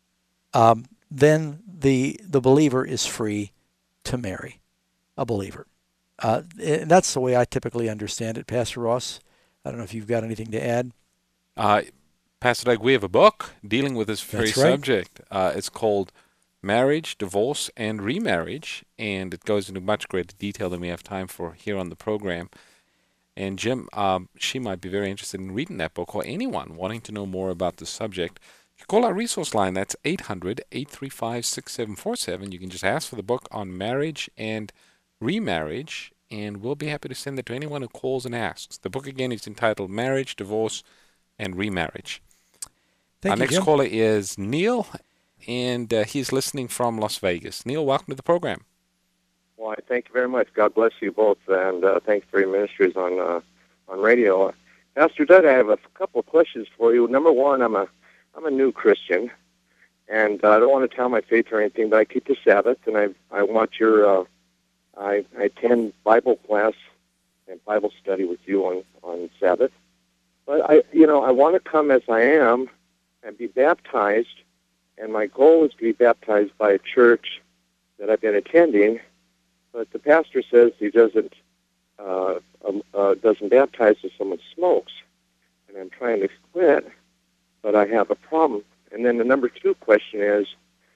um, then the the believer is free to marry a believer. Uh, and that's the way I typically understand it. Pastor Ross, I don't know if you've got anything to add. Uh, Pastor Doug, we have a book dealing with this very That's right. subject. Uh, it's called Marriage, Divorce, and Remarriage, and it goes into much greater detail than we have time for here on the program. And Jim, um, she might be very interested in reading that book, or anyone wanting to know more about the subject. You call our resource line. That's eight hundred, eight three five, six seven four seven. You can just ask for the book on marriage and remarriage, and we'll be happy to send it to anyone who calls and asks. The book, again, is entitled Marriage, Divorce, and Remarriage. Thank Our you, next Jim. caller is Neil, and uh, he's listening from Las Vegas. Neil, welcome to the program. Well, thank you very much. God bless you both, and uh, thanks for your ministries on uh, on radio. Pastor Doug, I have a couple of questions for you. Number one, I'm a I'm a new Christian, and uh, I don't want to tell my faith or anything, but I keep the Sabbath, and I I want your uh, I, I attend Bible class and Bible study with you on on Sabbath. But I you know I want to come as I am and be baptized, and my goal is to be baptized by a church that I've been attending. But the pastor says he doesn't uh, uh, doesn't baptize if someone smokes, and I'm trying to quit, but I have a problem. And then the number two question is,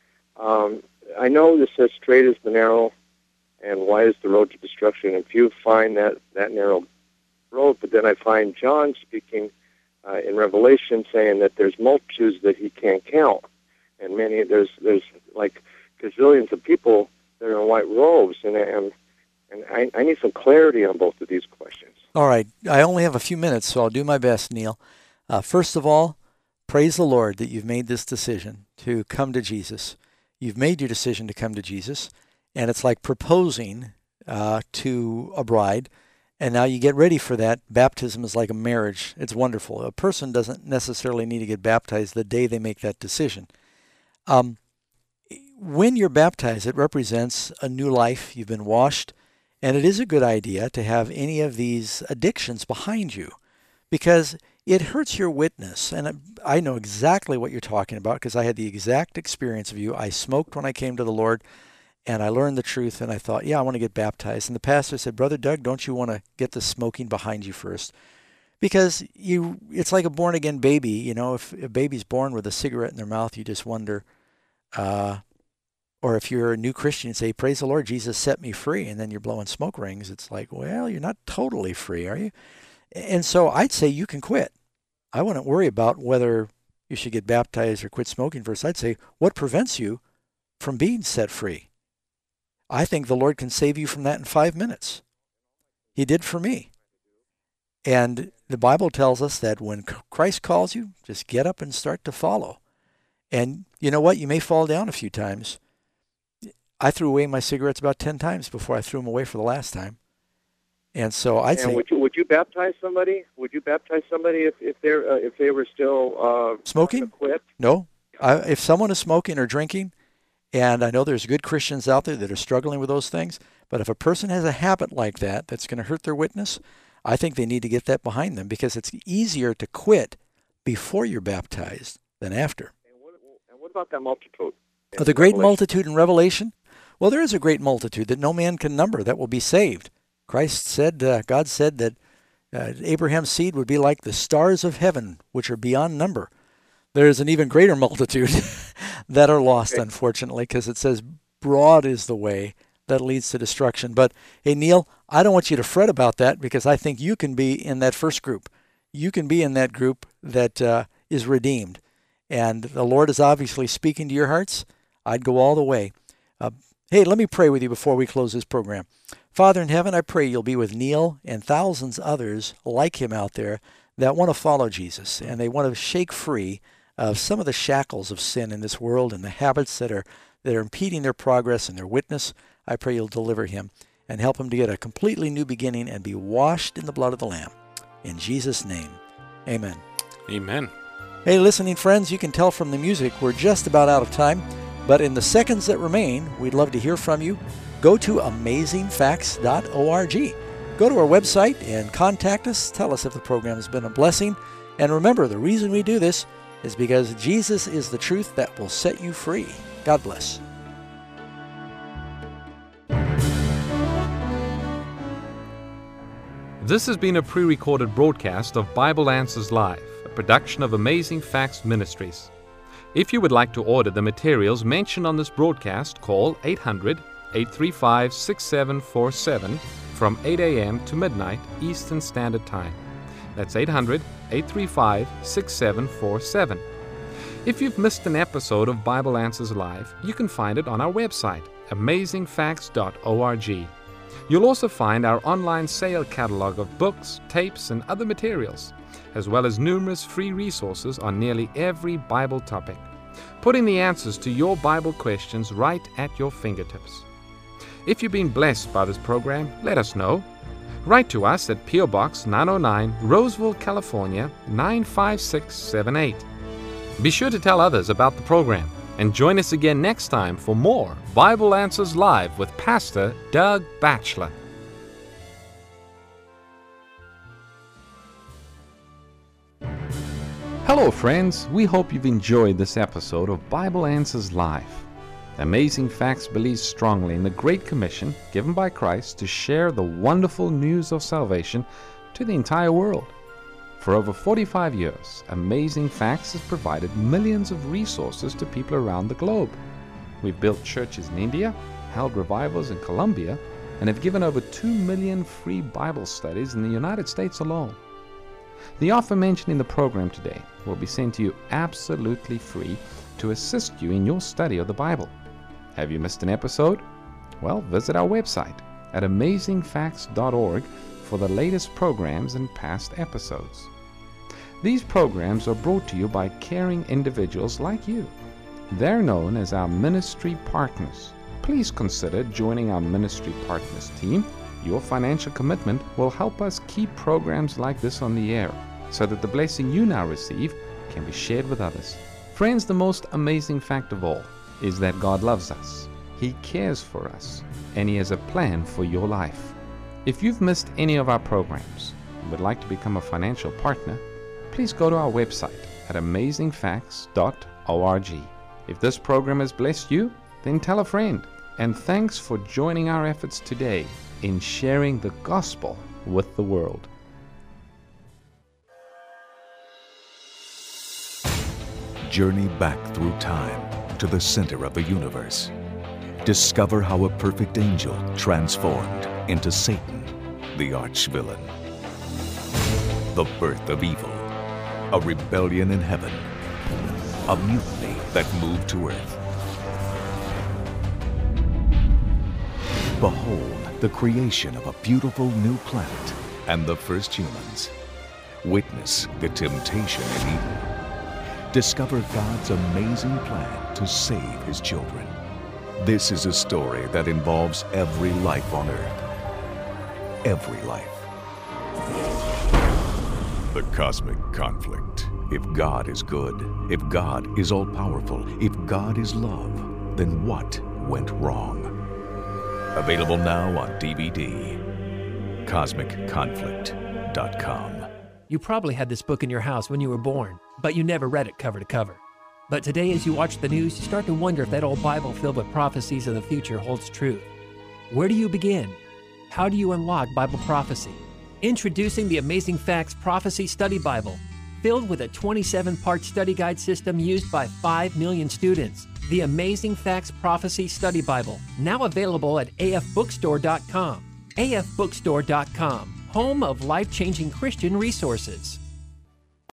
um, I know this says straight is the narrow, and wide is the road to destruction, and few find that that narrow road. But then I find John speaking uh, in Revelation saying that there's multitudes that he can't count, and many there's there's like gazillions of people that are in white robes, and and, and I, I need some clarity on both of these questions. All right. I only have a few minutes, so I'll do my best, Neil. Uh, first of all, praise the Lord that you've made this decision to come to Jesus. You've made your decision to come to Jesus, and it's like proposing uh, to a bride, and now you get ready for that. Baptism is like a marriage. It's wonderful. A person doesn't necessarily need to get baptized the day they make that decision. Um, When you're baptized, it represents a new life. You've been washed, and it is a good idea to have any of these addictions behind you because it hurts your witness. And I know exactly what you're talking about because I had the exact experience of you. I smoked when I came to the Lord, and I learned the truth, and I thought, yeah, I want to get baptized. And the pastor said, Brother Doug, don't you want to get the smoking behind you first? Because you, it's like a born-again baby. You know, if a baby's born with a cigarette in their mouth, you just wonder, uh, or if you're a new Christian and say, praise the Lord, Jesus set me free, and then you're blowing smoke rings, it's like, well, you're not totally free, are you? And so I'd say you can quit. I wouldn't worry about whether you should get baptized or quit smoking first. I'd say, what prevents you from being set free? I think the Lord can save you from that in five minutes. He did for me. And the Bible tells us that when Christ calls you, just get up and start to follow. And you know what? You may fall down a few times. I threw away my cigarettes about ten times before I threw them away for the last time. And so I'd and say... would you, would you baptize somebody? Would you baptize somebody if, if, they're, uh, if they were still uh, smoking? Quit? No. I, if someone is smoking or drinking, and I know there's good Christians out there that are struggling with those things, but if a person has a habit like that that's going to hurt their witness, I think they need to get that behind them because it's easier to quit before you're baptized than after. And what, and what about that multitude? Oh, the great multitude in Revelation? Well, there is a great multitude that no man can number that will be saved. Christ said, uh, God said that uh, Abraham's seed would be like the stars of heaven, which are beyond number. there's an even greater multitude that are lost, okay. unfortunately, because it says broad is the way that leads to destruction. But, hey, Neil, I don't want you to fret about that, because I think you can be in that first group. You can be in that group that uh, is redeemed. And the Lord is obviously speaking to your hearts. I'd go all the way. Uh, hey, let me pray with you before we close this program. Father in heaven, I pray you'll be with Neil and thousands others like him out there that want to follow Jesus, and they want to shake free of some of the shackles of sin in this world and the habits that are that are impeding their progress and their witness. I pray you'll deliver him and help him to get a completely new beginning and be washed in the blood of the Lamb. In Jesus' name, amen. Amen. Hey, listening friends, you can tell from the music we're just about out of time, but in the seconds that remain, we'd love to hear from you. Go to amazing facts dot org. Go to our website and contact us. Tell us if the program has been a blessing. And remember, the reason we do this is because Jesus is the truth that will set you free. God bless. This has been a pre-recorded broadcast of Bible Answers Live, a production of Amazing Facts Ministries. If you would like to order the materials mentioned on this broadcast, call eight hundred, eight three five, six seven four seven from eight a.m. to midnight Eastern Standard Time. That's eight hundred, eight three five, six seven four seven. If you've missed an episode of Bible Answers Live, you can find it on our website, amazing facts dot org. You'll also find our online sale catalog of books, tapes, and other materials, as well as numerous free resources on nearly every Bible topic, putting the answers to your Bible questions right at your fingertips. If you've been blessed by this program, let us know. Write to us at P O Box nine oh nine, Roseville, California, nine five six seven eight. Be sure to tell others about the program, and join us again next time for more Bible Answers Live with Pastor Doug Batchelor. Hello friends, we hope you've enjoyed this episode of Bible Answers Live. Amazing Facts believes strongly in the Great Commission given by Christ to share the wonderful news of salvation to the entire world. For over forty-five years, Amazing Facts has provided millions of resources to people around the globe. We've built churches in India, held revivals in Colombia, and have given over two million free Bible studies in the United States alone. The offer mentioned in the program today will be sent to you absolutely free to assist you in your study of the Bible. Have you missed an episode? Well, visit our website at amazing facts dot org for the latest programs and past episodes. These programs are brought to you by caring individuals like you. They're known as our ministry partners. Please consider joining our ministry partners team. Your financial commitment will help us keep programs like this on the air, so that the blessing you now receive can be shared with others. Friends, the most amazing fact of all is that God loves us. He cares for us, and He has a plan for your life. If you've missed any of our programs and would like to become a financial partner, please go to our website at amazing facts dot org. If this program has blessed you, then tell a friend. And thanks for joining our efforts today in sharing the gospel with the world. Journey back through time to the center of the universe. Discover how a perfect angel transformed into Satan, the arch-villain. The birth of evil, a rebellion in heaven, a mutiny that moved to earth. Behold the creation of a beautiful new planet and the first humans. Witness the temptation in Eden. Discover God's amazing plan to save His children. This is a story that involves every life on earth. Every life. The Cosmic Conflict. If God is good, if God is all-powerful, if God is love, then what went wrong? Available now on D V D. cosmic conflict dot com. You probably had this book in your house when you were born, but you never read it cover to cover. But today, as you watch the news, you start to wonder if that old Bible filled with prophecies of the future holds truth. Where do you begin? How do you unlock Bible prophecy? Introducing the Amazing Facts Prophecy Study Bible. filled with a twenty-seven part study guide system used by five million students. The Amazing Facts Prophecy Study Bible, now available at a f bookstore dot com. a f bookstore dot com, home of life-changing Christian resources.